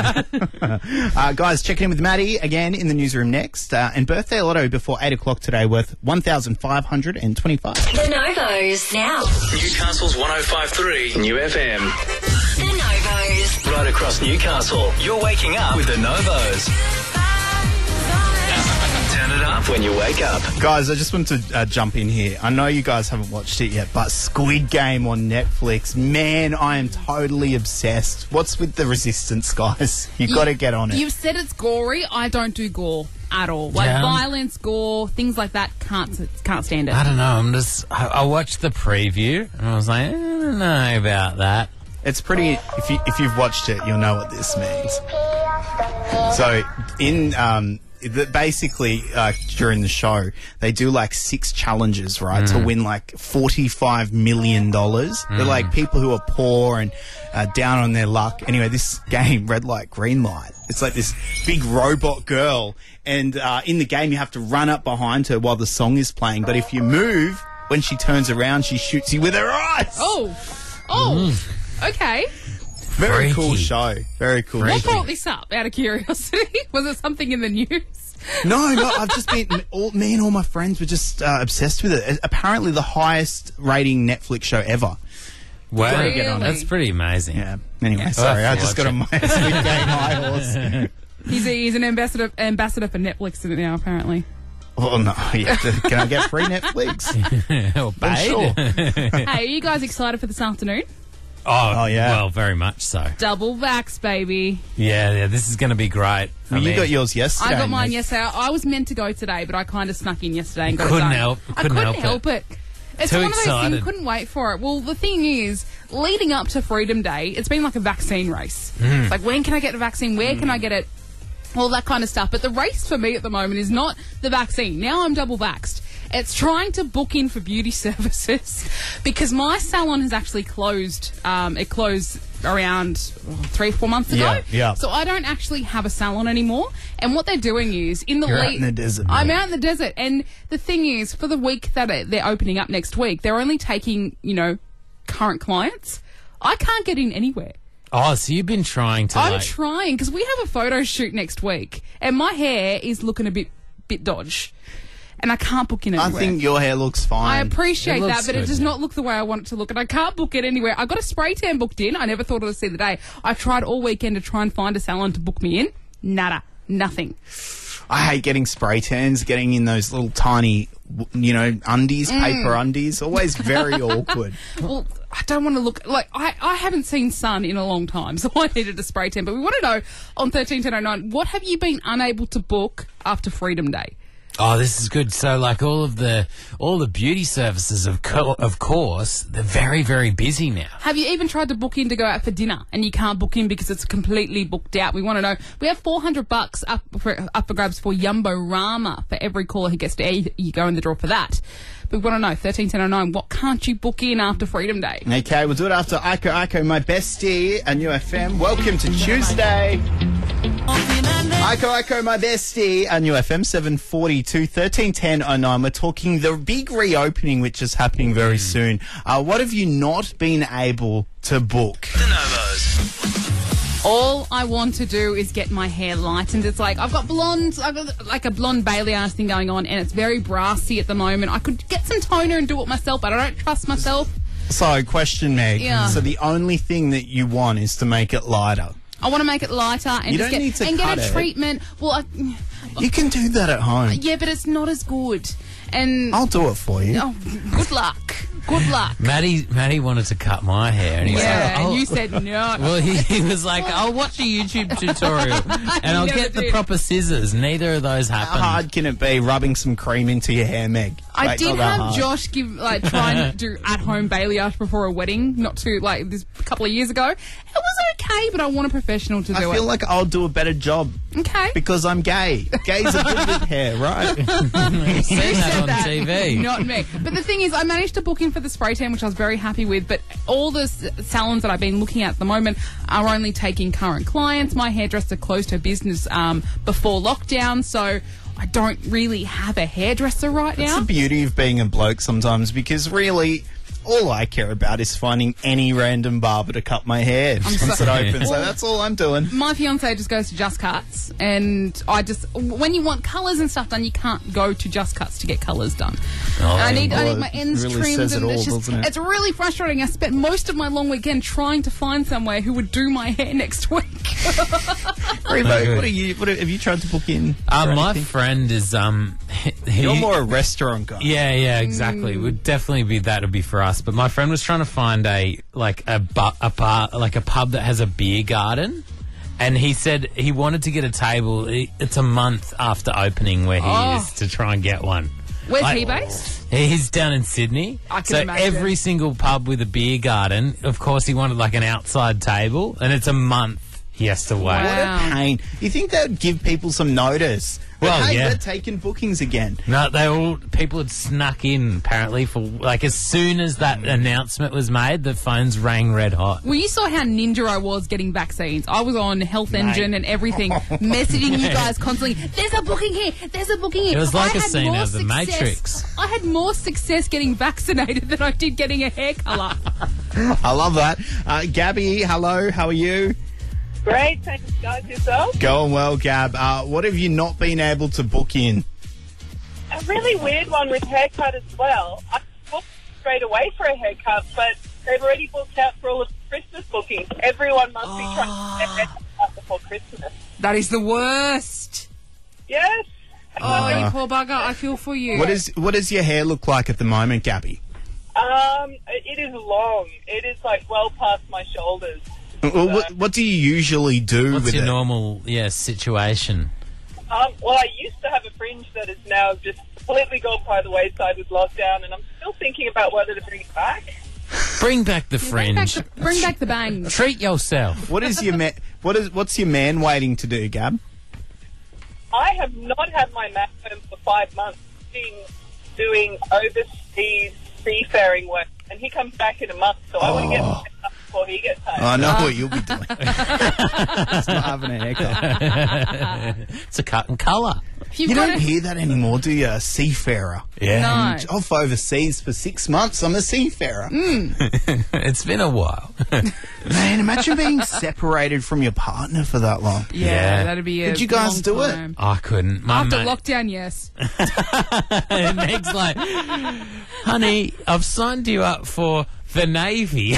uh, guys, checking in with Maddie again in the newsroom next. Uh, and birthday lotto before eight o'clock today worth one thousand five hundred twenty-five. The Novos now. Newcastle's one oh five point three New F M. The Novos. Right across Newcastle. You're waking up with the Novos. Turn it up when you wake up. Guys, I just want to uh, jump in here. I know you guys haven't watched it yet, but Squid Game on Netflix. Man, I am totally obsessed. What's with the resistance, guys? You got to get on it. You've said it's gory. I don't do gore at all. Like Yeah. violence, gore, things like that. Can't can't stand it. I don't know. I'm just. I, I watched the preview and I was like, I don't know about that. It's pretty. If you if you've watched it, you'll know what this means. So in um, the, basically uh, during the show, they do like six challenges, right, to win like forty-five million dollars. They're like people who are poor and uh, down on their luck. Anyway, this game, red light, green light. It's like this big robot girl, and uh, in the game you have to run up behind her while the song is playing. But if you move when she turns around, she shoots you with her eyes. Oh, oh, okay. Very cool Freaky. show. Very cool. What show. brought this up? Out of curiosity, was it something in the news? No, no, I've just been, all, me and all my friends were just uh, obsessed with it. Apparently the highest rating Netflix show ever. Wow, Gotta get on it. that's pretty amazing. Yeah. Anyway, sorry, I just got on my Squid Game high horse. He's, a, he's an ambassador ambassador for Netflix now, apparently. Oh, no. Yeah. Can I get free Netflix? or I'm paid. sure. Hey, are you guys excited for this afternoon? Oh, Oh, yeah. Well, very much so. Double vax, baby. Yeah, yeah. This is going to be great. Well, I you mean, got yours yesterday. I got mine Meg. yesterday. I was meant to go today, but I kind of snuck in yesterday and got couldn't it done. help- I couldn't couldn't help help it. It's Too one of those excited. things. Couldn't wait for it. Well, the thing is, leading up to Freedom Day, it's been like a vaccine race. Mm. It's like, when can I get the vaccine? Where can I get it? All that kind of stuff. But the race for me at the moment is not the vaccine. Now I'm double vaxxed. It's trying to book in for beauty services because my salon has actually closed. Um, it closed around three, four months ago. Yeah, yeah. So I don't actually have a salon anymore. And what they're doing is in the You're out lead- in the desert, I'm mate. out in the desert. And the thing is, for the week that it- they're opening up next week, they're only taking, you know, current clients. I can't get in anywhere. Oh, so you've been trying to. I'm like, trying because we have a photo shoot next week, and my hair is looking a bit, bit dodge, and I can't book in I anywhere. think your hair looks fine. I appreciate It that, looks but it good, does yeah. not look the way I want it to look, and I can't book it anywhere. I got a spray tan booked in. I never thought it would see the day. I tried all weekend to try and find a salon to book me in. Nada, nothing. I hate getting spray tans, getting in those little tiny, w- you know, undies, Mm. paper undies. Always very awkward. Well, I don't want to look like I, I haven't seen sun in a long time, so I needed a spray tan. But we want to know on thirteen ten oh nine, what have you been unable to book after Freedom Day? Oh, this is good. So, like all of the all the beauty services, of co- of course, they're very very busy now. Have you even tried to book in to go out for dinner and you can't book in because it's completely booked out? We want to know. We have four hundred bucks up for, up for grabs for Yumbo Rama for every caller who gets to air. You go in the draw for that. But we want to know, thirteen ten oh nine, what can't you book in after Freedom Day? Okay, we'll do it after Iko Iko, my bestie, and U F M. Welcome to Tuesday. Iko Iko, my bestie, and U F M seven forty-two, thirteen ten oh nine. We're talking the big reopening, which is happening very soon. Uh, what have you not been able to book? The Novos. All I want to do is get my hair lightened. It's like, I've got blonde, I've got like a blonde balayage thing going on, and it's very brassy at the moment. I could get some toner and do it myself, but I don't trust myself. So, question, Meg. Yeah. So the only thing that you want is to make it lighter. I want to make it lighter and You just don't get need to and cut get a it. treatment. Well, I, You can do that at home. yeah, but it's not as good. And I'll do it for you. oh, good luck. Good luck. Maddie, Maddie wanted to cut my hair, and he was Yeah, like, and oh. you said no. Well, he, he was like, I'll watch a YouTube tutorial and I'll never get the did. proper scissors. Neither of those How happened. hard can it be rubbing some cream into your hair, Meg? I Like, did not that have hard. Josh give like try and do at home balayage before a wedding, not too like this a couple of years ago. It was okay, but I want a professional to I do feel it. like I'll do a better job Okay. because I'm gay. Gays are good with hair, right? I've seen that said on that. T V. Not me. But the thing is, I managed to book in for the spray tan, which I was very happy with. But all the s- salons that I've been looking at at the moment are only taking current clients. My hairdresser closed her business um, before lockdown, so I don't really have a hairdresser right That's now. the beauty of being a bloke sometimes because really all I care about is finding any random barber to cut my hair once so- it opens. So Well- that's all I'm doing. My fiance just goes to Just Cuts, and I just when you want colours and stuff done, you can't go to Just Cuts to get colours done. Oh, And I need I well, need my it ends really trimmed, says it and it's all, just doesn't it? it's really frustrating. I spent most of my long weekend trying to find somewhere who would do my hair next week. Revo, good. what are you? What are, have you tried to book in? Uh, for my anything? friend is um. He, You're more a restaurant guy. Yeah, yeah, exactly. Would definitely be that would be for us. But my friend was trying to find a like a bu- a bar like a pub that has a beer garden, and he said he wanted to get a table. It- It's a month after opening where he Oh. is to try and get one. Where's Like- he based? He's down in Sydney. I can so imagine. every single pub with a beer garden, of course, he wanted like an outside table, and it's a month he has to wait. Wow. What a pain. You think that would give people some notice? But Well, hey, yeah. they're taking bookings again. No, they all people had snuck in apparently for like as soon as that announcement was made, the phones rang red hot. Well, you saw how ninja I was getting vaccines. I was on Health Mate. Engine and everything, messaging you guys constantly. There's a booking here. There's a booking here. It was like I a had scene more out of The success- Matrix. I had more success getting vaccinated than I did getting a hair colour. I love that. Uh, Gabby, hello. How are you? Great, thanks guys. Yourself? Going well, Gab. Uh, what have you not been able to book in? A really weird one with haircut as well. I booked straight away for a haircut, but they've already booked out for all of the Christmas bookings. Everyone must be trying to get their haircut before Christmas. That is the worst. Yes. Oh, you poor bugger. I feel for you. What is what does your hair look like at the moment, Gabby? Uh, Um, it is long. It is like well past my shoulders. Well, what, what do you usually do What's with your it? normal, yeah, situation? Um, well, I used to have a fringe that is now just completely gone by the wayside with lockdown, and I'm still thinking about whether to bring it back. Bring back the Bring back fringe. the, bring back the bang. Treat yourself. What is your ma- what is what's your man waiting to do, Gab? I have not had my man home for five months. Been doing overseas seafaring work, and he comes back in a month, so I want to get Oh. set up before he gets home. I know what you'll be doing. It's not having a haircut. It's a cut and colour. You've You got don't to- hear that anymore, do you? A seafarer. Yeah. No. Off overseas for six months, I'm a seafarer. It's been a while. Man, imagine being separated from your partner for that long. Yeah, Yeah. that'd be a Did you guys long do it? time. I couldn't. My After mate- lockdown, yes. And Meg's like, honey, I've signed you up for the Navy.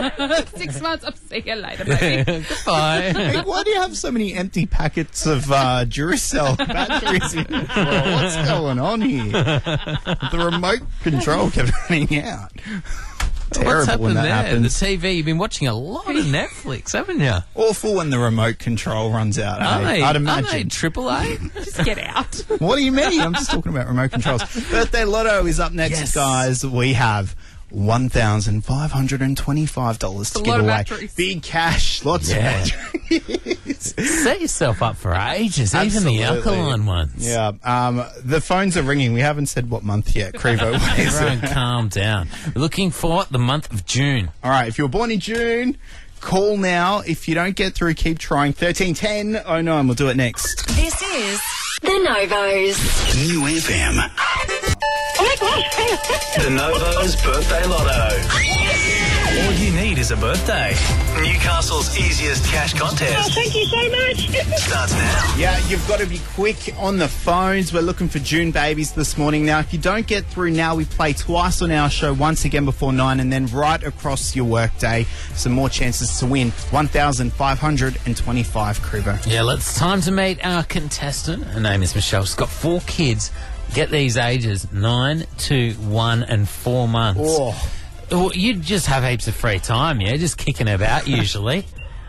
Six months. I'll see you later, baby. Goodbye. Hey, why do you have so many empty packets of uh, Duracell batteries in the drawer? What's going on here? The remote control kept running out. Terrible What's happened when that there? happens. The T V. You've been watching a lot of Netflix, haven't you? Awful when the remote control runs out. Are eh? they? I'd Are they imagine. Triple A? Just get out. What do you mean? I'm just talking about remote controls. Birthday Lotto is up next, Yes. guys. We have one thousand five hundred twenty-five dollars to a give lot of away. batteries. Big cash, lots Yeah. of batteries. Set yourself up for ages, even the Absolutely. alkaline ones. Yeah, um, the phones are ringing. We haven't said what month yet. Crevo, what is Everyone it? calm down. We're looking for the month of June. All right, if you were born in June, call now. If you don't get through, keep trying. thirteen ten oh nine, we'll do it next. This is the Novos. New F M. Oh my gosh. The Novo's Birthday Lotto. All you need is a birthday. Newcastle's easiest cash Oh, contest thank you so much. starts now. Yeah, you've got to be quick on the phones. We're looking for June babies this morning. Now, if you don't get through now, we play twice on our show, once again before nine, and then right across your workday. Some more chances to win one thousand five hundred twenty-five, Crevo. Yeah, well, it's time to meet our contestant. Her name is Michelle. She's got four kids. Get these ages, nine, two, one, and four months. Oh. Well, you just have heaps of free time, yeah? Just kicking about, usually.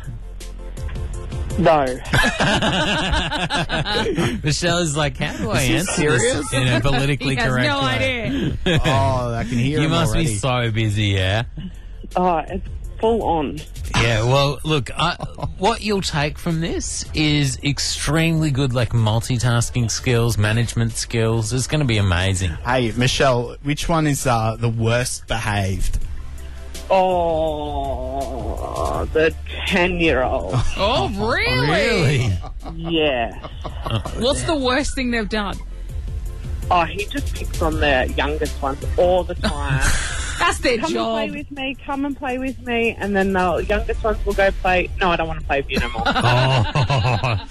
No. Michelle is like, how do I Is answer he this serious? in a politically He has correct no way? idea. Oh, I can hear You him must already. be so busy, yeah? Oh, it's full on. Yeah, well, look, I, what you'll take from this is extremely good, like, multitasking skills, management skills. It's going to be amazing. Hey, Michelle, which one is uh, the worst behaved? Oh, the ten-year-old. Oh, really? Yeah. What's the worst thing they've done? Oh, he just picks on the youngest ones all the time. That's their Come job. and play with me, come and play with me, and then the youngest ones will go play. No, I don't want to play with you no more. Oh.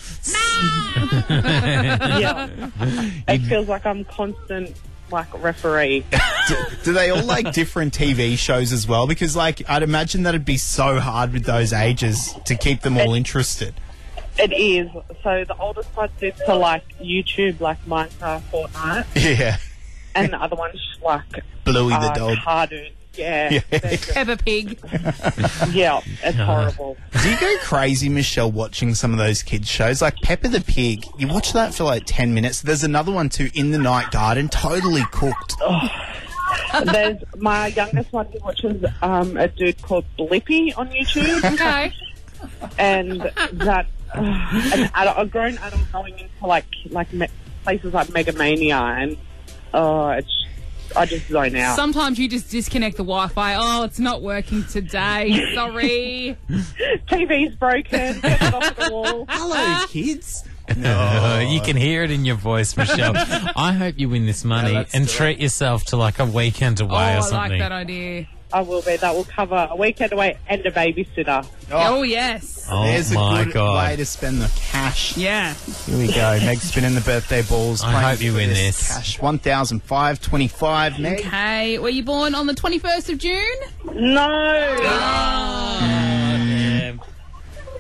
Yeah. It feels like I'm constant, like, referee. do, do they all like different T V shows as well? Because, like, I'd imagine that'd be so hard with those ages to keep them all interested. It is. So the oldest one sits to, like, YouTube, like Minecraft, Fortnite, Yeah. and the other one's like Bluey the uh, dog. cartoons. Yeah. Yeah. They're just- Peppa Pig. yeah, it's horrible. Do you go crazy, Michelle, watching some of those kids' shows? Like Peppa the Pig, you watch that for like ten minutes. There's another one too, In the Night Garden, totally cooked. There's my youngest one who watches um, a dude called Blippi on YouTube. Okay. And that uh, an adult, a grown adult going into like like me- places like Megamania, and oh, it's I just zone out. Sometimes you just disconnect the Wi-Fi. Oh, it's not working today. Sorry. T V's broken. Get it off the wall. Hello, kids. No, you can hear it in your voice, Michelle. I hope you win this money let's and do treat yourself to like a weekend Oh, away I or like something. that idea. I will be. That will cover a weekend away and a babysitter. Oh, yes. Oh There's my a good God. way to spend the cash. Yeah. Here we go. Meg's spinning the birthday balls. I playing hope you for win this. Cash one thousand five twenty-five. Meg. Okay. Were you born on the twenty-first of June? No. Damn.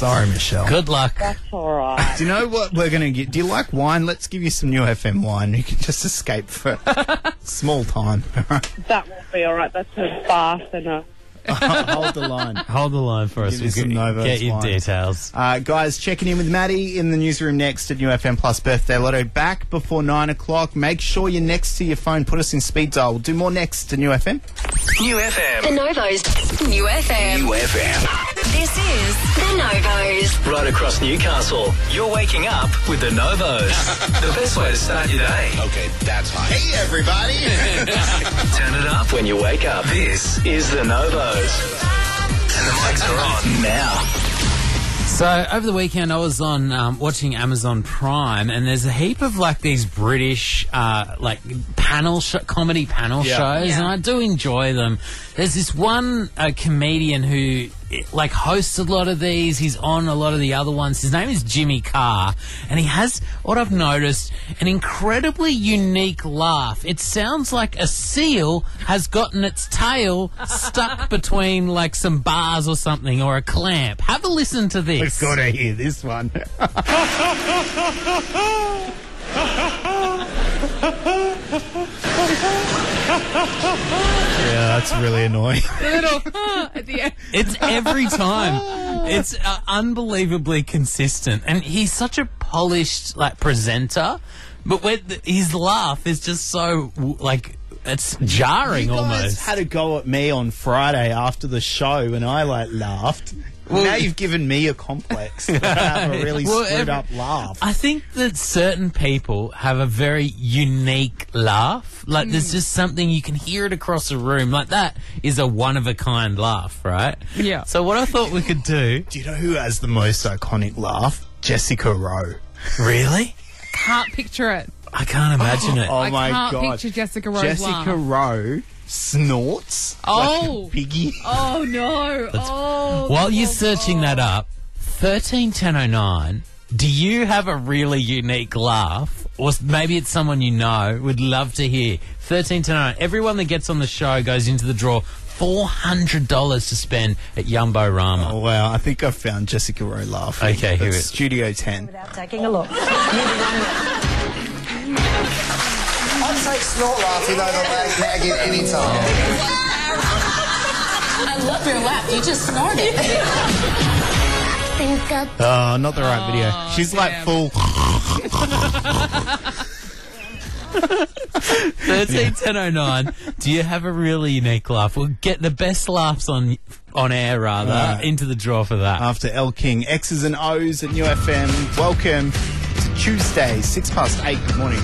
Sorry, Michelle. Good luck. That's all right. Do you know what we're going to get? Do you like wine? Let's give you some New F M wine. You can just escape for small time. That will be all right. That's a bath and a... Hold the line. Hold the line for us. Give We'll us some get, Novos get your wine. details. Uh, guys, checking in with Maddie in the newsroom next at New F M Plus Birthday Lotto. Back before nine o'clock. Make sure you're next to your phone. Put us in speed dial. We'll do more next to New F M. New F M. The Novos. New F M. New F M. This is The Novos. Right across Newcastle. You're waking up with the Novos. The best way to start your day. Okay, that's hot. Hey, everybody. Turn it up when you wake up. This is the Novos. And the mics are on now. So over the weekend, I was on um, watching Amazon Prime, and there's a heap of like these British uh, like panel sh- comedy panel Yeah. shows, Yeah. and I do enjoy them. There's this one uh, comedian who like hosts a lot of these. He's on a lot of the other ones. His name is Jimmy Carr, and he has what I've noticed an incredibly unique laugh. It sounds like a seal has gotten its tail stuck between like some bars or something, or a clamp. Have a listen to this. We've got to hear this one. Yeah, that's really annoying. The little at the end. It's every time. It's uh, unbelievably consistent, and he's such a polished like presenter. But when th- his laugh is just so w- like it's jarring You guys almost. had a go at me on Friday after the show, and I like laughed. Well, now you've given me a complex. That I have a really Well, screwed every- up laugh. I think that certain people have a very unique laugh. Like there's just something you can hear it across a room. Like that is a one of a kind laugh, right? Yeah. So what I thought we could do. Do you know who has the most iconic laugh? Jessica Rowe. Really? Can't picture it. I can't imagine it. Oh I my can't god! picture Jessica Rowe's Jessica laugh. Rowe snorts Oh. like a piggy. Oh no! Oh. While you're oh, searching oh. that up, thirteen ten oh nine, do you have a really unique laugh? Or s- maybe it's someone you know. Would love to hear. thirteen ten oh nine. Everyone that gets on the show goes into the draw. four hundred dollars to spend at Yumbo Rama. Oh wow! I think I found Jessica Rowe laughing. Okay, here That's it is. Studio ten. Without taking a look. I'd take snort laughing over lag nagging any time. I love your laugh. You just snorted. Oh, not the right video. She's like damn. full. thirteen ten oh nine. Do you have a really unique laugh? We'll get the best laughs on on air, rather, Right. into the draw for that. After El King, X's and O's at New F M. Welcome to Tuesday, six past eight. Good morning.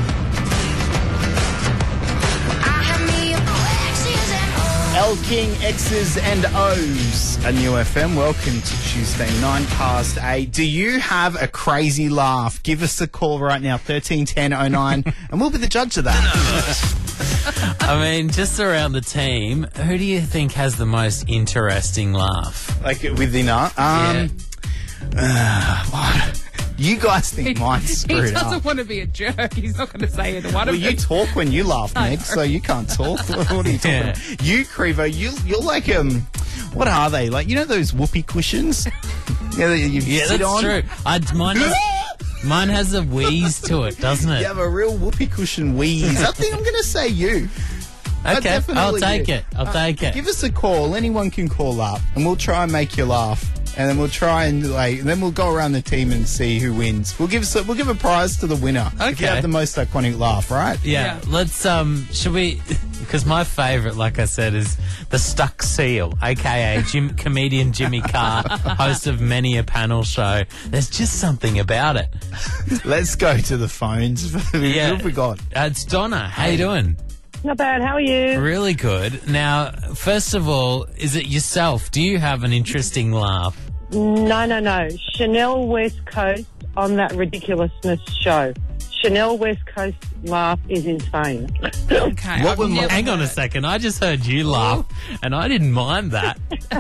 El King, X's and O's at New F M. Welcome to Tuesday, nine past eight. Do you have a crazy laugh? Give us a call right now, thirteen ten oh nine, and we'll be the judge of that. I mean, just around the team, who do you think has the most interesting laugh? Like within our, um, uh, what? You guys think mine's He screwed doesn't up. want to be a jerk. He's not going to say either one Well, of you them. talk when you laugh, I Meg, know. so you can't talk. What are you talking Yeah. about? You, Crevo, you, you're like, um, what are they? Like, you know those whoopee cushions? Yeah, that you Yeah, sit that's on? true. I, mine, has, mine has a wheeze to it, doesn't it? You have a real whoopee cushion wheeze. I think I'm going to say you. I Okay, definitely I'll take do. it. I'll Uh, take it. Give us a call. Anyone can call up, and we'll try and make you laugh. And then we'll try and like, and then we'll go around the team and see who wins. We'll give us, a, we'll give a prize to the winner. If you Okay. have the most iconic laugh, right? Yeah, Yeah. let's, um, should we, because my favourite, like I said, is the Stuck Seal, aka Jim, comedian Jimmy Carr, host of many a panel show. There's just something about it. Let's go to the phones. Yeah. Who have we got? Uh, it's Donna. How you doing? Not bad. How are you? Really good. Now, first of all, is it yourself? Do you have an interesting laugh? No, no, no. Chanel West Coast on that ridiculousness show. Chanel West Coast laugh is insane. Okay. What I've were my- never Hang on a heard. second. I just heard you laugh, and I didn't mind that.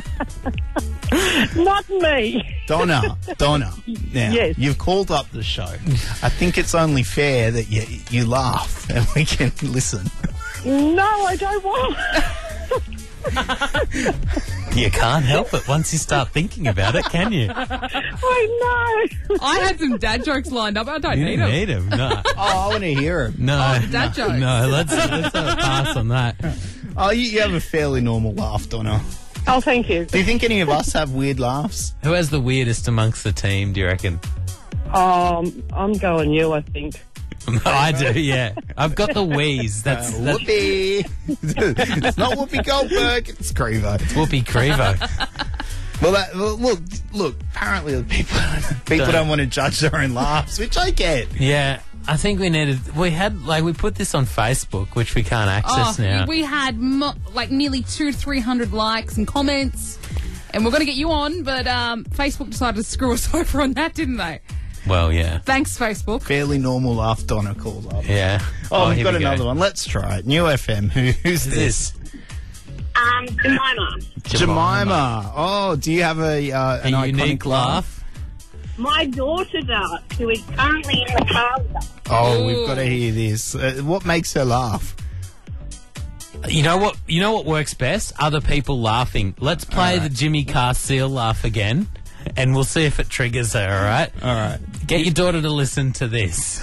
Not me. Donna, Donna. Now, Yes. you've called up the show. I think it's only fair that you you laugh and we can listen. No, I don't want. You can't help it once you start thinking about it, can you? I know. I had some dad jokes lined up. I don't You need didn't them. need him, no. Oh, I want to hear him. No, Oh, the dad jokes. no, let's, let's have a pass on that. Oh, you, you have a fairly normal laugh, Donna. Oh, thank you. Do you think any of us have weird laughs? Who has the weirdest amongst the team, do you reckon? Um, I'm going you, I think. I do, yeah. I've got the wheeze. That's, Uh, that's Whoopi. It's not Whoopi Goldberg. It's Crevo. Whoopi Crevo. Well, that, well, look, look. Apparently, people people don't want to judge their own laughs, which I get. Yeah, I think we needed. We had like we put this on Facebook, which we can't access Oh, now. we had mo- like nearly two, three hundred likes and comments, and we're going to get you on, but um, Facebook decided to screw us over on that, didn't they? Well, yeah, Thanks, Facebook. Fairly normal laugh. Donna calls up. yeah. Oh, we've here got we go. another one. Let's try it. New F M. Who, who's Who's this? this? Um, Jemima. Jemima. Oh, do you have a uh, an A iconic unique laugh? My daughter does, who is currently in the car with us. Oh, we've got to hear this. Uh, what makes her laugh? You know what? You know what works best? Other people laughing. Let's play the Jimmy Carr Seal laugh again, and we'll see if it triggers her. All right. All right. Get your daughter to listen to this.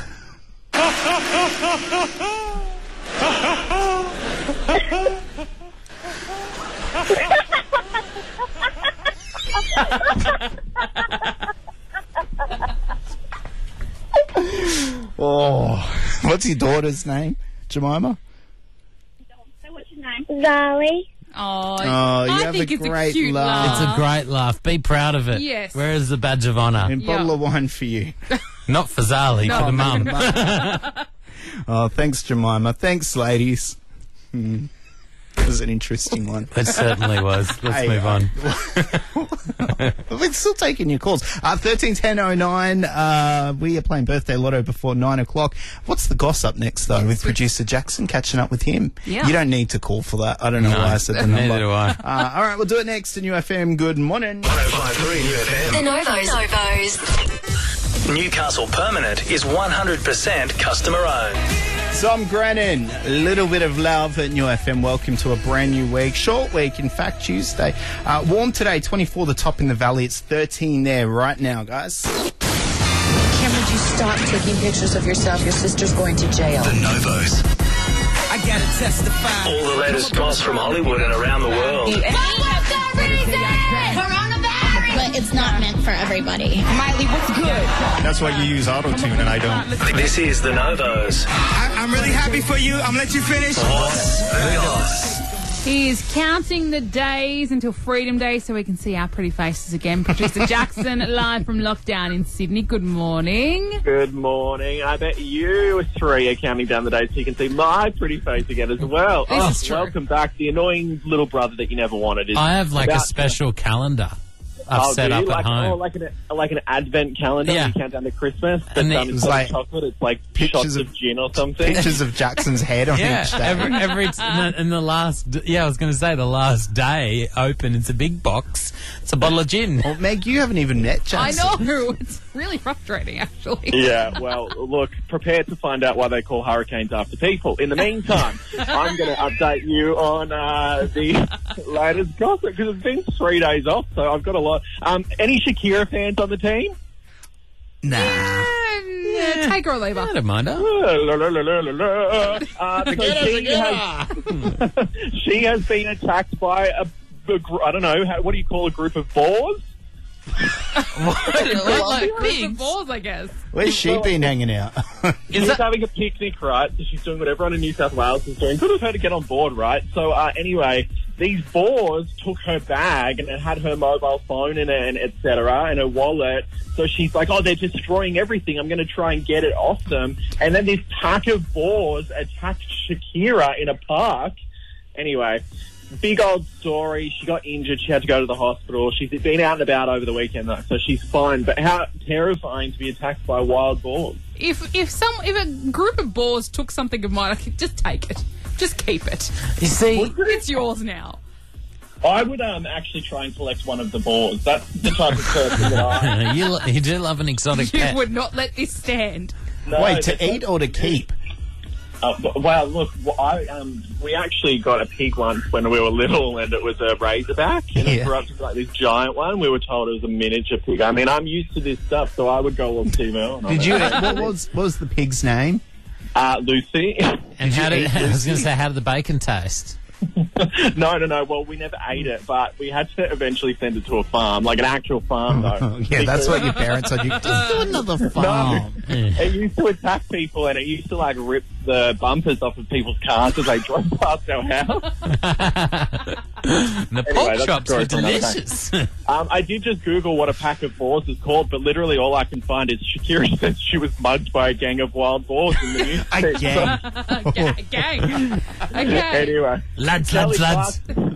Oh, what's your daughter's name? Jemima? What's your name? Zoe. Oh, Oh, you I have think a it's great a cute laugh. laugh. It's a great laugh. Be proud of it. Yes. Where is the badge of honour? A bottle Yeah. of wine for you. Not for Zali, No. for the mum. Oh, thanks, Jemima. Thanks, ladies. Hmm. That was an interesting one. It certainly was. Let's Hey, move on. We're still taking your calls. Uh, thirteen ten oh nine. Uh, we are playing Birthday Lotto before nine o'clock. What's the goss up next, though, with producer Jackson, catching up with him? Yeah. You don't need to call for that. I don't know No, why I said the number. neither do I. Uh, all right, we'll do it next in U F M. Good morning. one oh five point three New F The M. Novos. Novos. Newcastle Permanent is one hundred percent customer owned. Tom Grennan, a little bit of love at New F M. Welcome to a brand new week. Short week, in fact, Tuesday. Uh, warm today, twenty-four the top in the valley. It's thirteen there right now, guys. Cameron, would you stop taking pictures of yourself? Your sister's going to jail. The Novos. I gotta testify. All the latest goss from Hollywood and around the world. But it's not meant for everybody. Miley, what's good? That's why you use auto-tune and I don't. This is the Novos. I, I'm really happy for you. I'm gonna let you finish. What's the goss? He is counting the days until Freedom Day so we can see our pretty faces again. Producer Jackson, live from lockdown in Sydney. Good morning. Good morning. I bet you three are counting down the days so you can see my pretty face again as well. This oh, is true. Welcome back. The annoying little brother that you never wanted. Is I have like a about- special calendar I've Oh, set do up you? at like, home. Oh, like an like an advent calendar. Yeah. You count down to Christmas. And But, it um, was instead like of chocolate, it's like pictures shots of- of gin or something. Pictures of Jackson's head on Yeah, each day. every, every in, the, in the last, yeah, I was going to say the last day open, it's a big box. It's a bottle of gin. Well, Meg, you haven't even met I Jackson. know. It's really frustrating, actually. Yeah, well, look, prepare to find out why they call hurricanes after people. In the meantime, I'm going to update you on uh, the latest gossip because it's been three days off, so I've got a lot. Um, any Shakira fans on the team? Nah. Yeah, take her or leave her. I don't mind her. La, la, la, la, la, la. Uh, so she, has, she has been attacked by a, a gr- I don't know, how, what do you call a group of boars? What, like Group of pigs? balls, I guess. Where's she been hanging out? She's having a picnic, right? So she's doing what everyone in New South Wales is doing. Good of her to get on board, right? So uh, anyway, these boars took her bag and it had her mobile phone in it and et cetera and her wallet. So she's like, oh, they're destroying everything. I'm going to try and get it off them. And then this pack of boars attacked Shakira in a park. Anyway, big old story. She got injured. She had to go to the hospital. She's been out and about over the weekend, though, so she's fine. But how terrifying to be attacked by wild boars. If if some if a group of boars took something of mine, I could just take it. Just keep it. You see, It's yours now. I would um actually try and collect one of the boars. That's the type of person that I you, lo- you do love an exotic You pet. would not let this stand. No, Wait, to that's- eat or to keep? Uh, well, look, I um, we actually got a pig once when we were little, and it was a razorback, and Yeah. it grew up to be like this giant one. We were told it was a miniature pig. I mean, I'm used to this stuff, so I would go all female. Did you? What was what was the pig's name? Uh, Lucy. And how you did, eat I was going Lucy? to say, how did the bacon taste? no, no, no. Well, we never ate it, but we had to eventually send it to a farm, like an actual farm, though. Yeah, that's Because- what your parents told you. Just do another farm. It used to attack people, and it used to like rip the bumpers off of people's cars as they drove past our house. The Anyway, pork that's a chops story were for another day. delicious. Um, I did just Google what a pack of boars is called, but literally all I can find is Shakira says she was mugged by a gang of wild boars in the news. A gang. Ga- gang. Okay. Anyway, Lads, Kelly lads, lads. Clarkson-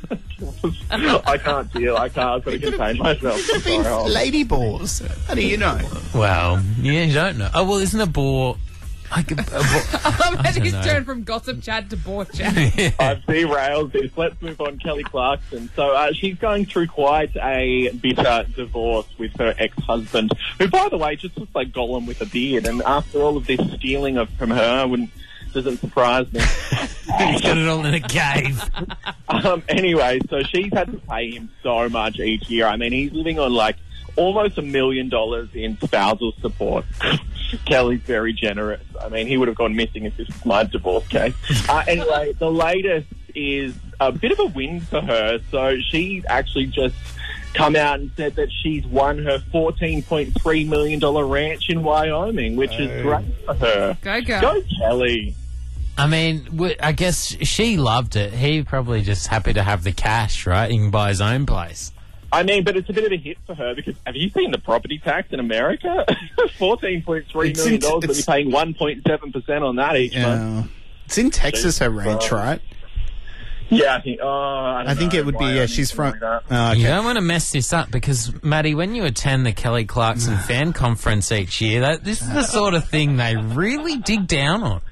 I can't deal. I can't. I've got to contain myself. Could have been Sorry, I'll- lady boars. How do you know? Well, yeah, you don't know. Oh, well, isn't a boar... Like a, a boar I love I how don't he's know. turned from gossip Chad to bore Chad. I've derailed this. Let's move on. Kelly Clarkson. So uh, she's going through quite a bitter divorce with her ex-husband, who, by the way, just looks like Gollum with a beard. And after all of this stealing of from her, I wouldn't, doesn't surprise me. He's got it all in a cave. Um, anyway, so she's had to pay him so much each year. I mean, he's living on like almost a million dollars in spousal support. Kelly's very generous. I mean, he would have gone missing if this was my divorce case. Uh, anyway, the latest is a bit of a win for her. So she's actually just come out and said that she's won her fourteen point three million dollars ranch in Wyoming, which is great for her. Go, go. Go, Kelly. I mean, w- I guess she loved it. He probably just happy to have the cash, right? He can buy his own place. I mean, but it's a bit of a hit for her because have you seen the property tax in America? fourteen point three It's million in- dollars, but it's- you're paying one point seven percent on that each month. Yeah. It's in Texas, her ranch, right? Yeah, I think. Oh, I, don't I think know, it would be. Wyoming, Yeah, she's from. something like that. Oh, okay. You don't want to mess this up because, Maddie, when you attend the Kelly Clarkson fan conference each year, that this is the sort of thing they really dig down on.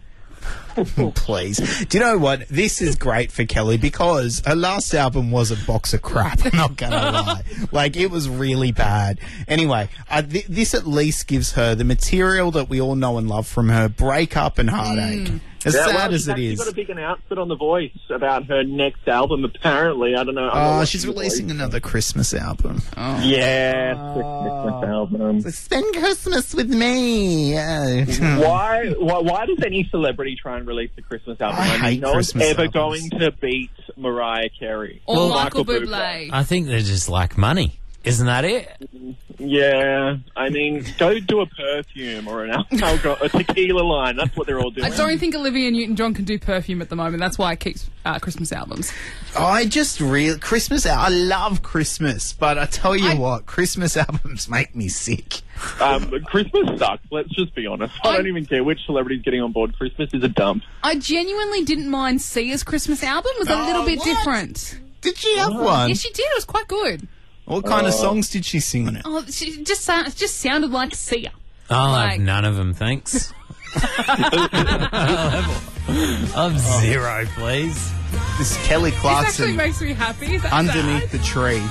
Please. Do you know what? This is great for Kelly because her last album was a box of crap. I'm not going to lie. Like, it was really bad. Anyway, uh, th- this at least gives her the material that we all know and love from her breakup and heartache. Mm. As Yeah, sad well, as she's it actually is. got a big announcement on The Voice about her next album, apparently. I don't know. I'm not Oh, watching she's The releasing Voice. another Christmas album. Oh. Yeah, the Christmas album. Spend Christmas with me. Yeah. Why, why? Why does any celebrity try and release a Christmas album? I mean, hate no one's Christmas ever albums. going to beat Mariah Carey Or Michael Bublé. I think they just like money. Isn't that it? Yeah, I mean, go do a perfume or an alcohol, a tequila line. That's what they're all doing. I don't think Olivia Newton-John can do perfume at the moment. That's why it keeps uh, Christmas albums. I just real Christmas. al- I love Christmas, but I tell you I- what, Christmas albums make me sick. Um, Christmas sucks. Let's just be honest. I don't even care which celebrity's getting on board. Christmas is a dump. I genuinely didn't mind Sia's Christmas album. It was a Oh, little bit what? different. Did she have one? Yeah, she did. It was quite good. What kind of Oh. songs did she sing on it? Oh, she just sound, it just sounded like Sia. I'll Like- have none of them, thanks. I'll have, I'll have zero, please. This Kelly This actually Clarkson makes me happy. Is that underneath bad? the tree.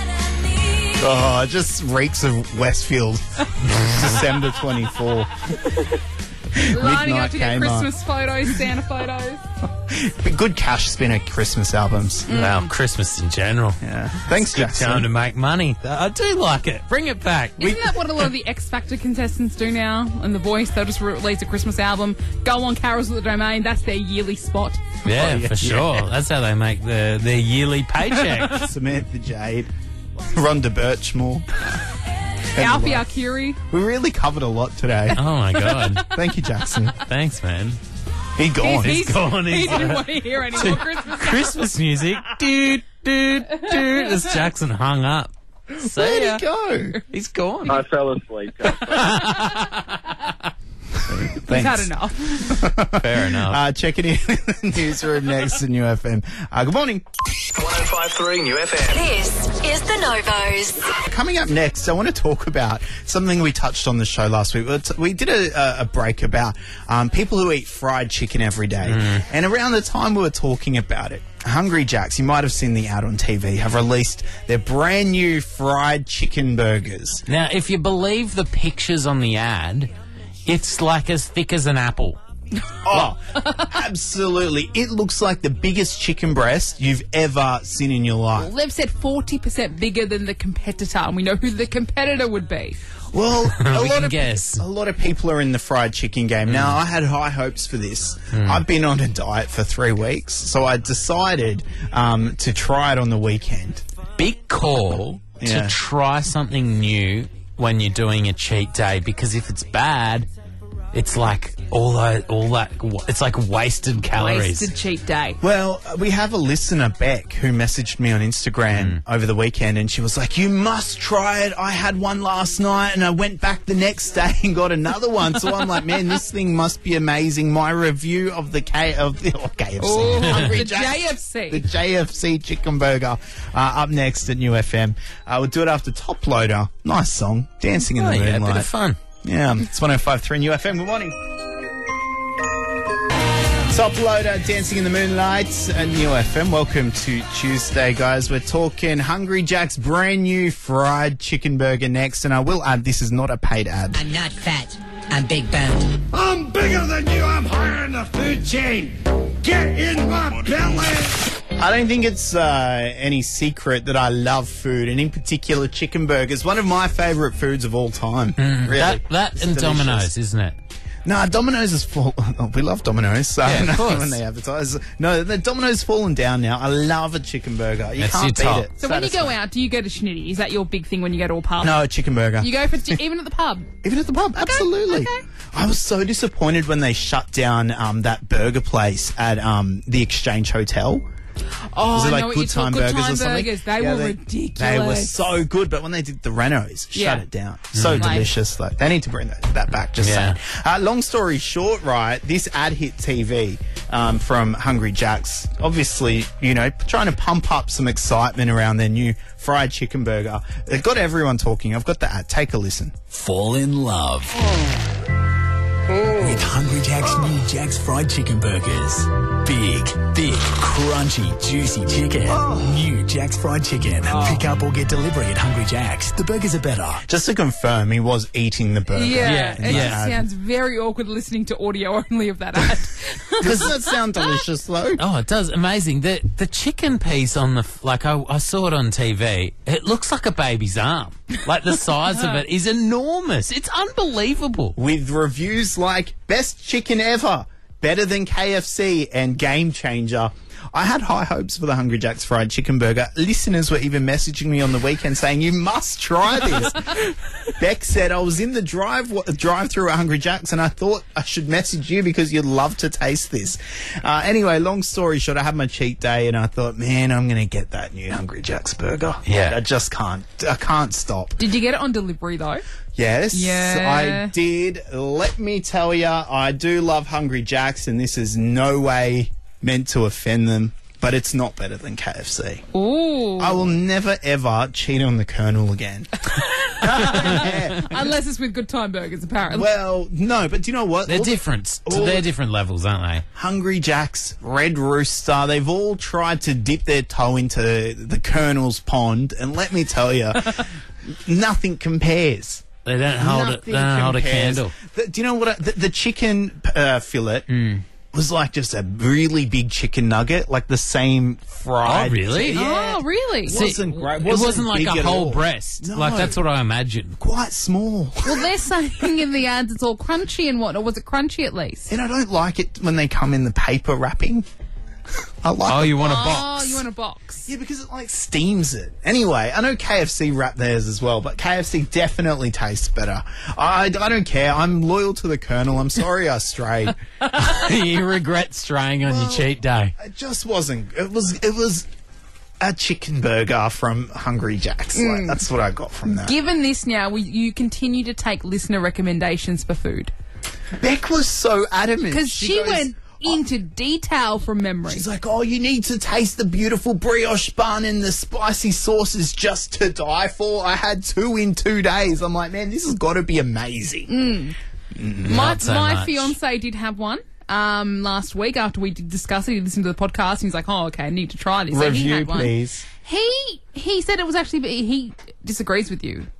Oh, it just reeks of Westfield. December twenty-fourth. Lining up to get Midnight Kmart. Christmas photos, Santa photos. Good cash spinner Christmas albums. Well, Christmas in general. Yeah. Thanks, Good Jackson. time to make money. I do like it. Bring it back. Isn't that what a lot of the X Factor contestants do now? And The Voice, they'll just release a Christmas album, go on Carols of the Domain, that's their yearly spot. Yeah, Oh, yeah, for sure. yeah. That's how they make the, their yearly paycheck. Samantha Jade. Rhonda Birchmore. Alfie Arcuri. We really covered a lot today. Oh, my God. Thank you, Jackson. Thanks, man. He gone. He's gone. He He's didn't uh, want to hear any more Christmas. Christmas music. Dude, dude, dude. As Jackson hung up. See Where'd ya. he go? He's gone. I fell asleep. He's had enough. Fair enough. Uh, checking in the newsroom next to New F M. Uh, good morning. one oh five point three New F M. This is the Novos. Coming up next, I want to talk about something we touched on the show last week. We did a, a break about um, people who eat fried chicken every day. Mm. And around the time we were talking about it, Hungry Jacks, you might have seen the ad on T V, have released their brand new fried chicken burgers. Now, if you believe the pictures on the ad, it's like as thick as an apple. Oh, absolutely. It looks like the biggest chicken breast you've ever seen in your life. Well, they've said forty percent bigger than the competitor, and we know who the competitor would be. Well, a We lot can of guess. a lot of people are in the fried chicken game. Now, I had high hopes for this. I've been on a diet for three weeks, so I decided um, to try it on the weekend. Big call Yeah. to try something new when you're doing a cheat day, because if it's bad, it's like all that, all that, it's like wasted calories. Wasted cheat day. Well, we have a listener, Beck, who messaged me on Instagram over the weekend, and she was like, you must try it. I had one last night, and I went back the next day and got another one. So I'm like, man, this thing must be amazing. My review of the K of the oh, K F C. Oh, Hungry the Jack's- J F C. The J F C chicken burger uh, up next at New F M. Uh, we'll do it after Top Loader. Nice song. Dancing in Oh, the yeah, a Moonlight. bit of fun. Yeah, it's one oh five point three New F M. Good morning. Top Loader, Dancing in the Moonlight at New F M. Welcome to Tuesday, guys. We're talking Hungry Jack's brand new fried chicken burger next. And I will add, this is not a paid ad. I'm not fat. I'm big boned. I'm bigger than you. I'm higher in the food chain. Get in my belly. I don't think it's uh, any secret that I love food, and in particular chicken burgers. One of my favourite foods of all time. Really. That, that It's and delicious. Domino's, isn't it? No, Domino's is full. Oh, we love Domino's. So Yeah, of I know course. when they advertise. No, the Domino's fallen down now. I love a chicken burger. You That's can't your beat top. it. So when you go Satisfying. out, do you go to Schnitty? Is that your big thing when you go to a pub? No, a chicken burger. You go for even at the pub. Even at the pub, absolutely. okay. I was so disappointed when they shut down um, that burger place at um, the Exchange Hotel. Oh, Was it I like know what Good you're Time talking- Good Burgers Time or something? Burgers. They Yeah, were they, ridiculous. They were so good, but when they did the renos, Yeah. shut it down. So Mm. delicious, though. They need to bring that, that back, just Yeah. saying. Uh, long story short, right, this ad hit T V um, from Hungry Jack's, obviously, you know, trying to pump up some excitement around their new fried chicken burger. It got everyone talking. I've got the ad. Take a listen. Fall in love. With Hungry Jack's new Jack's fried chicken burgers. Big, thick, crunchy, juicy chicken. New Jack's fried chicken. Pick up or get delivery at Hungry Jack's. The burgers are better. Just to confirm, he was eating the burger. Yeah, Yeah, it yeah. just sounds very awkward listening to audio only of that ad. Doesn't that sound delicious, though? Oh, it does. Amazing. The the chicken piece on the, f- like, I, I saw it on T V. It looks like a baby's arm. Like, the size of it is enormous. It's unbelievable. With reviews like best chicken ever, better than K F C, and game changer. I had high hopes for the Hungry Jack's fried chicken burger. Listeners were even messaging me on the weekend saying, you must try this. Beck said, I was in the drive drive through at Hungry Jack's and I thought I should message you because you'd love to taste this. Uh, anyway, long story short, I had my cheat day and I thought, man, I'm going to get that new Hungry Jack's burger. Yeah. Like, I just can't. I can't stop. Did you get it on delivery though? Yes, Yeah. I did. Let me tell you, I do love Hungry Jack's, and this is no way meant to offend them, but it's not better than K F C. Ooh. I will never ever cheat on the Colonel again. Unless it's with Good Time Burgers, apparently. Well, no, but do you know what? They're All the- different. all They're the- different levels, aren't they? Hungry Jack's, Red Rooster, they've all tried to dip their toe into the Colonel's pond, and let me tell you, nothing compares. They don't hold it. They don't hold a compares. candle. The, do you know what? I, the, the chicken uh, fillet was like just a really big chicken nugget, like the same fried. Oh, really? Yeah. Oh, really? It wasn't great. It wasn't like big a at whole all. breast. No. Like, that's what I imagined. Quite small. Well, they're saying in the ads it's all crunchy and what, or was it crunchy at least? And I don't like it when they come in the paper wrapping. I like Oh, it. you want a Oh, box? you want a box? Yeah, because it like steams it. Anyway, I know K F C wrap theirs as well, but K F C definitely tastes better. I, I don't care. I'm loyal to the Colonel. I'm sorry I strayed. You regret straying on your cheat day. It just wasn't. It was. It was a chicken burger from Hungry Jack's. Like, that's what I got from that. Given this now, we, you continue to take listener recommendations for food. Beck was so adamant Because she, goes, went into detail from memory. She's like, oh, you need to taste the beautiful brioche bun and the spicy sauces just to die for. I had two in two days. I'm like, man, this has got to be amazing. Mm. Mm, my not so my much. fiance did have one um, last week after we did discuss it. He listened to the podcast and he's like, oh, okay, I need to try this. So he Review, had one. please. He he said it was actually, he disagrees with you.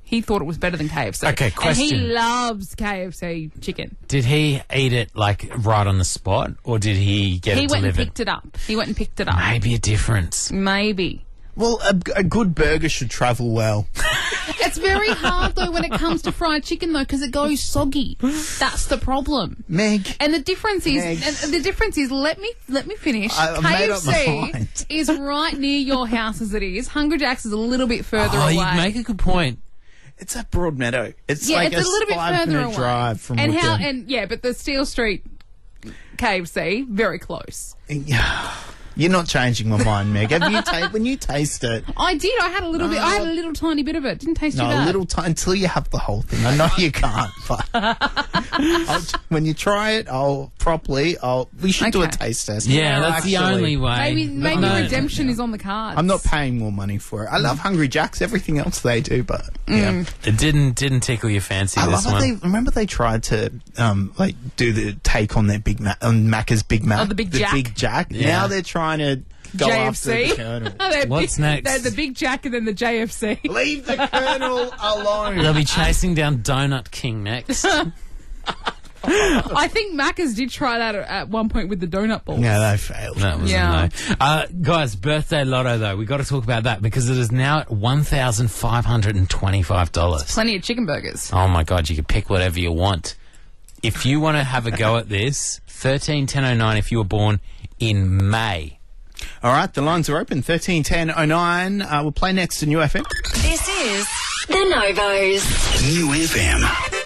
He thought it was better than K F C. Okay, question. And he loves K F C chicken. Did he eat it, like, right on the spot, or did he get He it went delivered? and picked it up. He went and picked it up. Maybe a difference. Maybe. Well, a, a good burger should travel well. It's very hard, though, when it comes to fried chicken, though, because it goes soggy. That's the problem. Meg. And the difference is, Meg. and the difference is, let me let me finish. I- I've made up my K F C mind. is right near your house as it is. Hungry Jack's is a little bit further Oh, away. you make a good point. It's at Broadmeadow. It's yeah, like it's a, little bit five further minute away. drive from and how Wickham. and yeah, but the Steel Street K F C very close. You're not changing my mind, Meg. Have you ta- when you taste it? I did. I had a little bit. I had a little tiny bit of it. Didn't taste No, too bad. a little time until you have the whole thing. I know you can't, but I'll, when you try it, I'll properly. I'll. We should do a Okay. taste test. Yeah, that's the Actually, only way. Maybe maybe No, redemption is on the cards. I'm not paying more money for it. I love Hungry Jack's. Everything else they do, but yeah. It didn't didn't tickle your fancy, I this love one. it. They remember they tried to um like do the take on their Big Mac on Macca's Big Mac. Oh, the Big Jack. Big Jack. Yeah. Now they're trying to go J F after C. the Colonel. They're What's big, next? They're the Big Jack and then the J F C. Leave the Colonel alone. They'll be chasing down Donut King next. I think Macca's did try that at, at one point with the donut balls. Yeah, they failed. That was Yeah. a no. Uh, guys, birthday lotto, though. We've got to talk about that because it is now at one thousand five hundred twenty-five dollars. Plenty of chicken burgers. Oh, my God. You can pick whatever you want. If you want to have a go at this, thirteen ten oh nine if you were born in May. All right, the lines are open. thirteen ten oh nine. Uh, we'll play next to New F M. This is the Novos. New F M.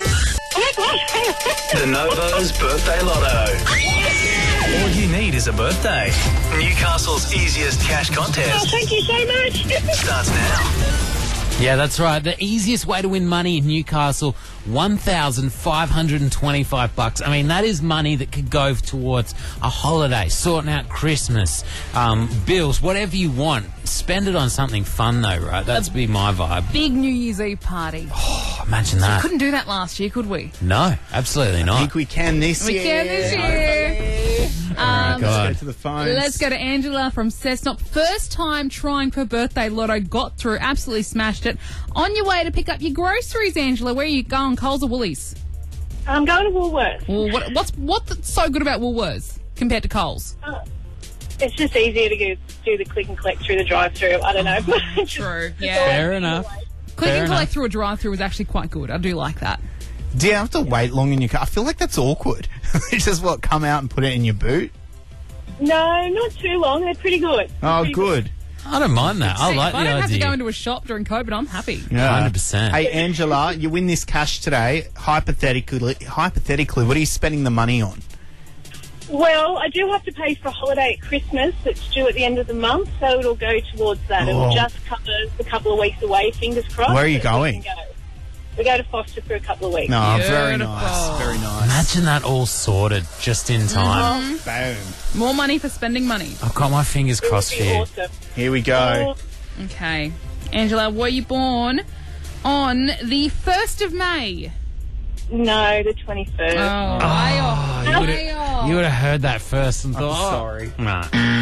The Novos Birthday Lotto. All you need is a birthday. Newcastle's easiest cash contest. Oh, thank you so much. Starts now. Yeah, that's right. The easiest way to win money in Newcastle, one thousand five hundred twenty-five bucks. I mean, that is money that could go towards a holiday, sorting out Christmas, um, bills, whatever you want. Spend it on something fun, though, right? That's be my vibe. Big New Year's Eve party. Oh, imagine that. Couldn't do that last year, could we? No, absolutely I not. think we can this We year. can this year. Um, God. Let's go to the phones. Let's go to Angela from Cessnock. First time trying for birthday lotto, got through, absolutely smashed it. On your way to pick up your groceries, Angela. Where are you going? Coles or Woolies? I'm going to Woolworths. Well, what, what's what's so good about Woolworths compared to Coles? Uh, it's just easier to go, do the click and collect through the drive-through. I don't know. True. It's Yeah. all Fair easy enough. away. Click Fair and collect enough. through a drive-through is actually quite good. I do like that. Do you have to wait long in your car? I feel like that's awkward. You just what come out and put it in your boot. No, not too long. They're pretty good. Oh, Pretty good. I don't mind that. I See, like if the I don't have to idea. go into a shop during COVID, I'm happy. Yeah. one hundred percent. Hey, Angela, you win this cash today. Hypothetically, hypothetically, what are you spending the money on? Well, I do have to pay for a holiday at Christmas that's due at the end of the month, so it'll go towards that. Oh. It'll just cover a couple of weeks away, fingers crossed. Where are you that we going? can go. We go to Foster for a couple of weeks. No, very Beautiful. nice. Very nice. Imagine that all sorted just in time. Boom. More money for spending money. I've got my fingers It would crossed be for you. awesome. Here we go. Oh, Okay. Angela, were you born on the first of May? no, the twenty-first. Oh, way off. You would Way have off. you would have heard that first and thought, oh, sorry. Nah.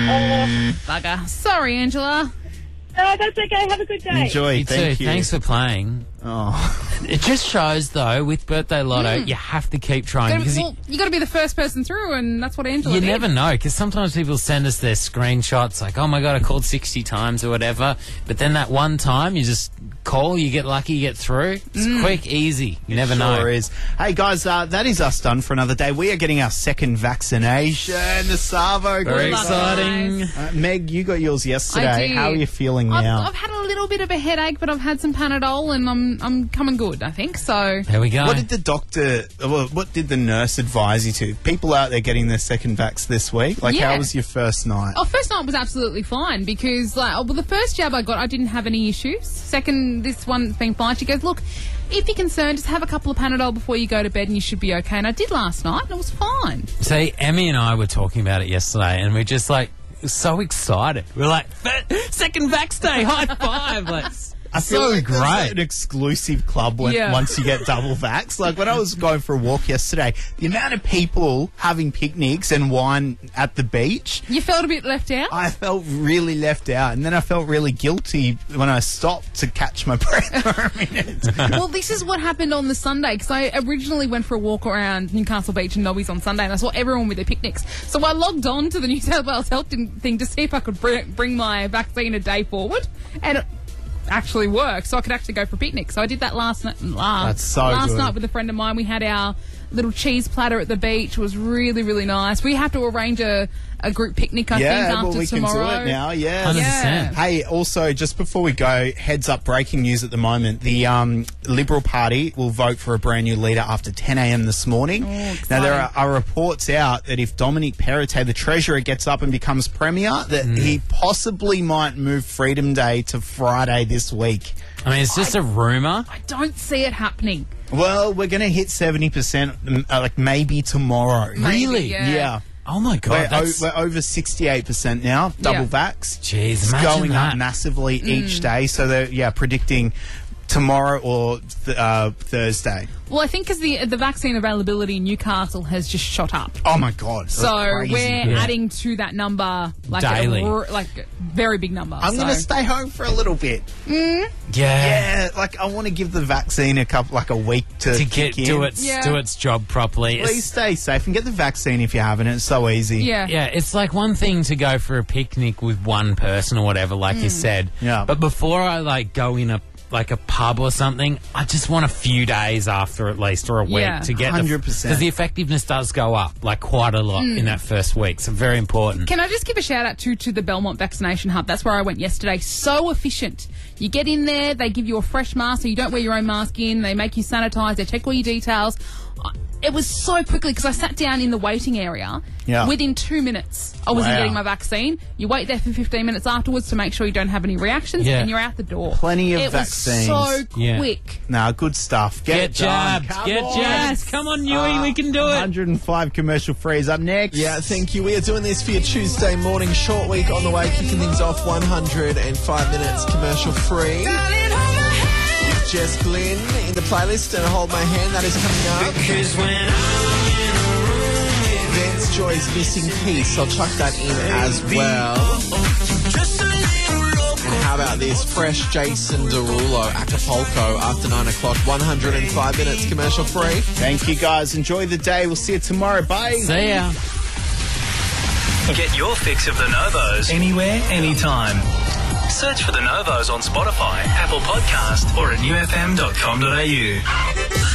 Bugger. Sorry, Angela. No, that's okay. Have a good day. Enjoy. You Thank too. you. Thanks for playing. Oh. It just shows, though, with Birthday Lotto, you have to keep trying Gotta- because you, well, you got to be the first person through, and that's what Angela you did. never know. Because sometimes people send us their screenshots, like, "Oh my god, I called sixty times or whatever," but then that one time you just call, you get lucky, you get through. It's quick, easy. You never know. Sure is. Hey guys, uh, that is us done for another day. We are getting our second vaccination. The Savo. Very good luck. exciting. Uh, Meg, you got yours yesterday. I did. How are you feeling I've, now? I've had a little bit of a headache, but I've had some Panadol, and I'm I'm coming good, I think. So There we go. What did the doctor, well, what did the nurse advise you to? People out there getting their second vax this week. Like, Yeah. how was your first night? Oh, first night was absolutely fine because, like, oh, well, the first jab I got, I didn't have any issues. Second, this one's been fine. She goes, look, if you're concerned, just have a couple of Panadol before you go to bed and you should be okay. And I did last night and it was fine. See, Emmy and I were talking about it yesterday, and we're just like so excited. We're like, second vax day, high five! Like, I feel So like there's great. an exclusive club when, Yeah. once you get double vax. Like when I was going for a walk yesterday, the amount of people having picnics and wine at the beach, You felt a bit left out? I felt really left out. And then I felt really guilty when I stopped to catch my breath for a minute. Well, this is what happened on the Sunday, because I originally went for a walk around Newcastle Beach and Nobby's on Sunday, and I saw everyone with their picnics. So I logged on to the New South Wales Health thing to see if I could bring, bring my vaccine a day forward, and it actually worked, so I could actually go for a picnic. So I did that last night. Last, That's so last good. night with a friend of mine. We had our little cheese platter at the beach. It was really, really nice. We have to arrange a, a group picnic, I yeah, think, after well, we tomorrow. can do it now. Yeah, one hundred percent. Hey, also, just before we go, heads up, breaking news at the moment. The um, Liberal Party will vote for a brand new leader after ten a.m. this morning. Oh, now, there are, exciting. are reports out that if Dominic Perrottet, the Treasurer, gets up and becomes Premier, that Mm. he possibly might move Freedom Day to Friday this week. I mean, it's just a rumour. I don't see it happening. Well, we're going to hit seventy percent, uh, like maybe tomorrow. Maybe, Really? yeah. Yeah. Oh my God, We're, o- that's... we're over sixty-eight percent now, double Yeah. vax. Jeez, It's imagine going that. up massively Mm. each day. So they're, yeah, predicting tomorrow or th- uh, Thursday. Well, I think because the the vaccine availability in Newcastle has just shot up. Oh, my God. So That's crazy. we're Yeah. adding to that number, like Daily. a r- like a very big number. I'm so. going to stay home for a little bit. Mm, Yeah. Yeah, like I want to give the vaccine a couple, like a week to, To get kick do in. its Yeah. do its job properly. It's- Please stay safe and get the vaccine if you haven't. It's so easy. yeah. Yeah, it's like one thing to go for a picnic with one person or whatever, like Mm. you said. Yeah. But before I like go in a like a pub or something, I just want a few days after at least, or a week Yeah. to get one hundred percent. because the effectiveness does go up like quite a lot Mm. in that first week. So very important. Can I just give a shout out to to the Belmont Vaccination Hub? That's where I went yesterday. So efficient. You get in there, they give you a fresh mask, so you don't wear your own mask in. They make you sanitize. They check all your details. I- It was so quickly because I sat down in the waiting area. Yeah. Within two minutes, I was Wow. getting my vaccine. You wait there for fifteen minutes afterwards to make sure you don't have any reactions, Yeah. and you're out the door. Plenty of it vaccines. was so Yeah. quick. Nah, good stuff. Get, Get it done. jabbed. Come Get on. jabbed. Come on, Newey, we can do it. one hundred five commercial free is up next. Yeah, thank you. We are doing this for your Tuesday morning short week on the way, kicking things off one hundred five minutes commercial free. With Jess Glynn in the playlist and Hold My Hand, that is coming up. Because when I'm in a room with Vance Joy's Missing Piece, I'll chuck that in as well. And how about this? Fresh Jason Derulo, Acapulco, after nine o'clock, one hundred five minutes commercial free. Thank you, guys. Enjoy the day. We'll see you tomorrow. Bye. See ya. Get your fix of the Novos anywhere, anytime. Search for the Novos on Spotify, Apple Podcast, or at new f m dot com dot a u.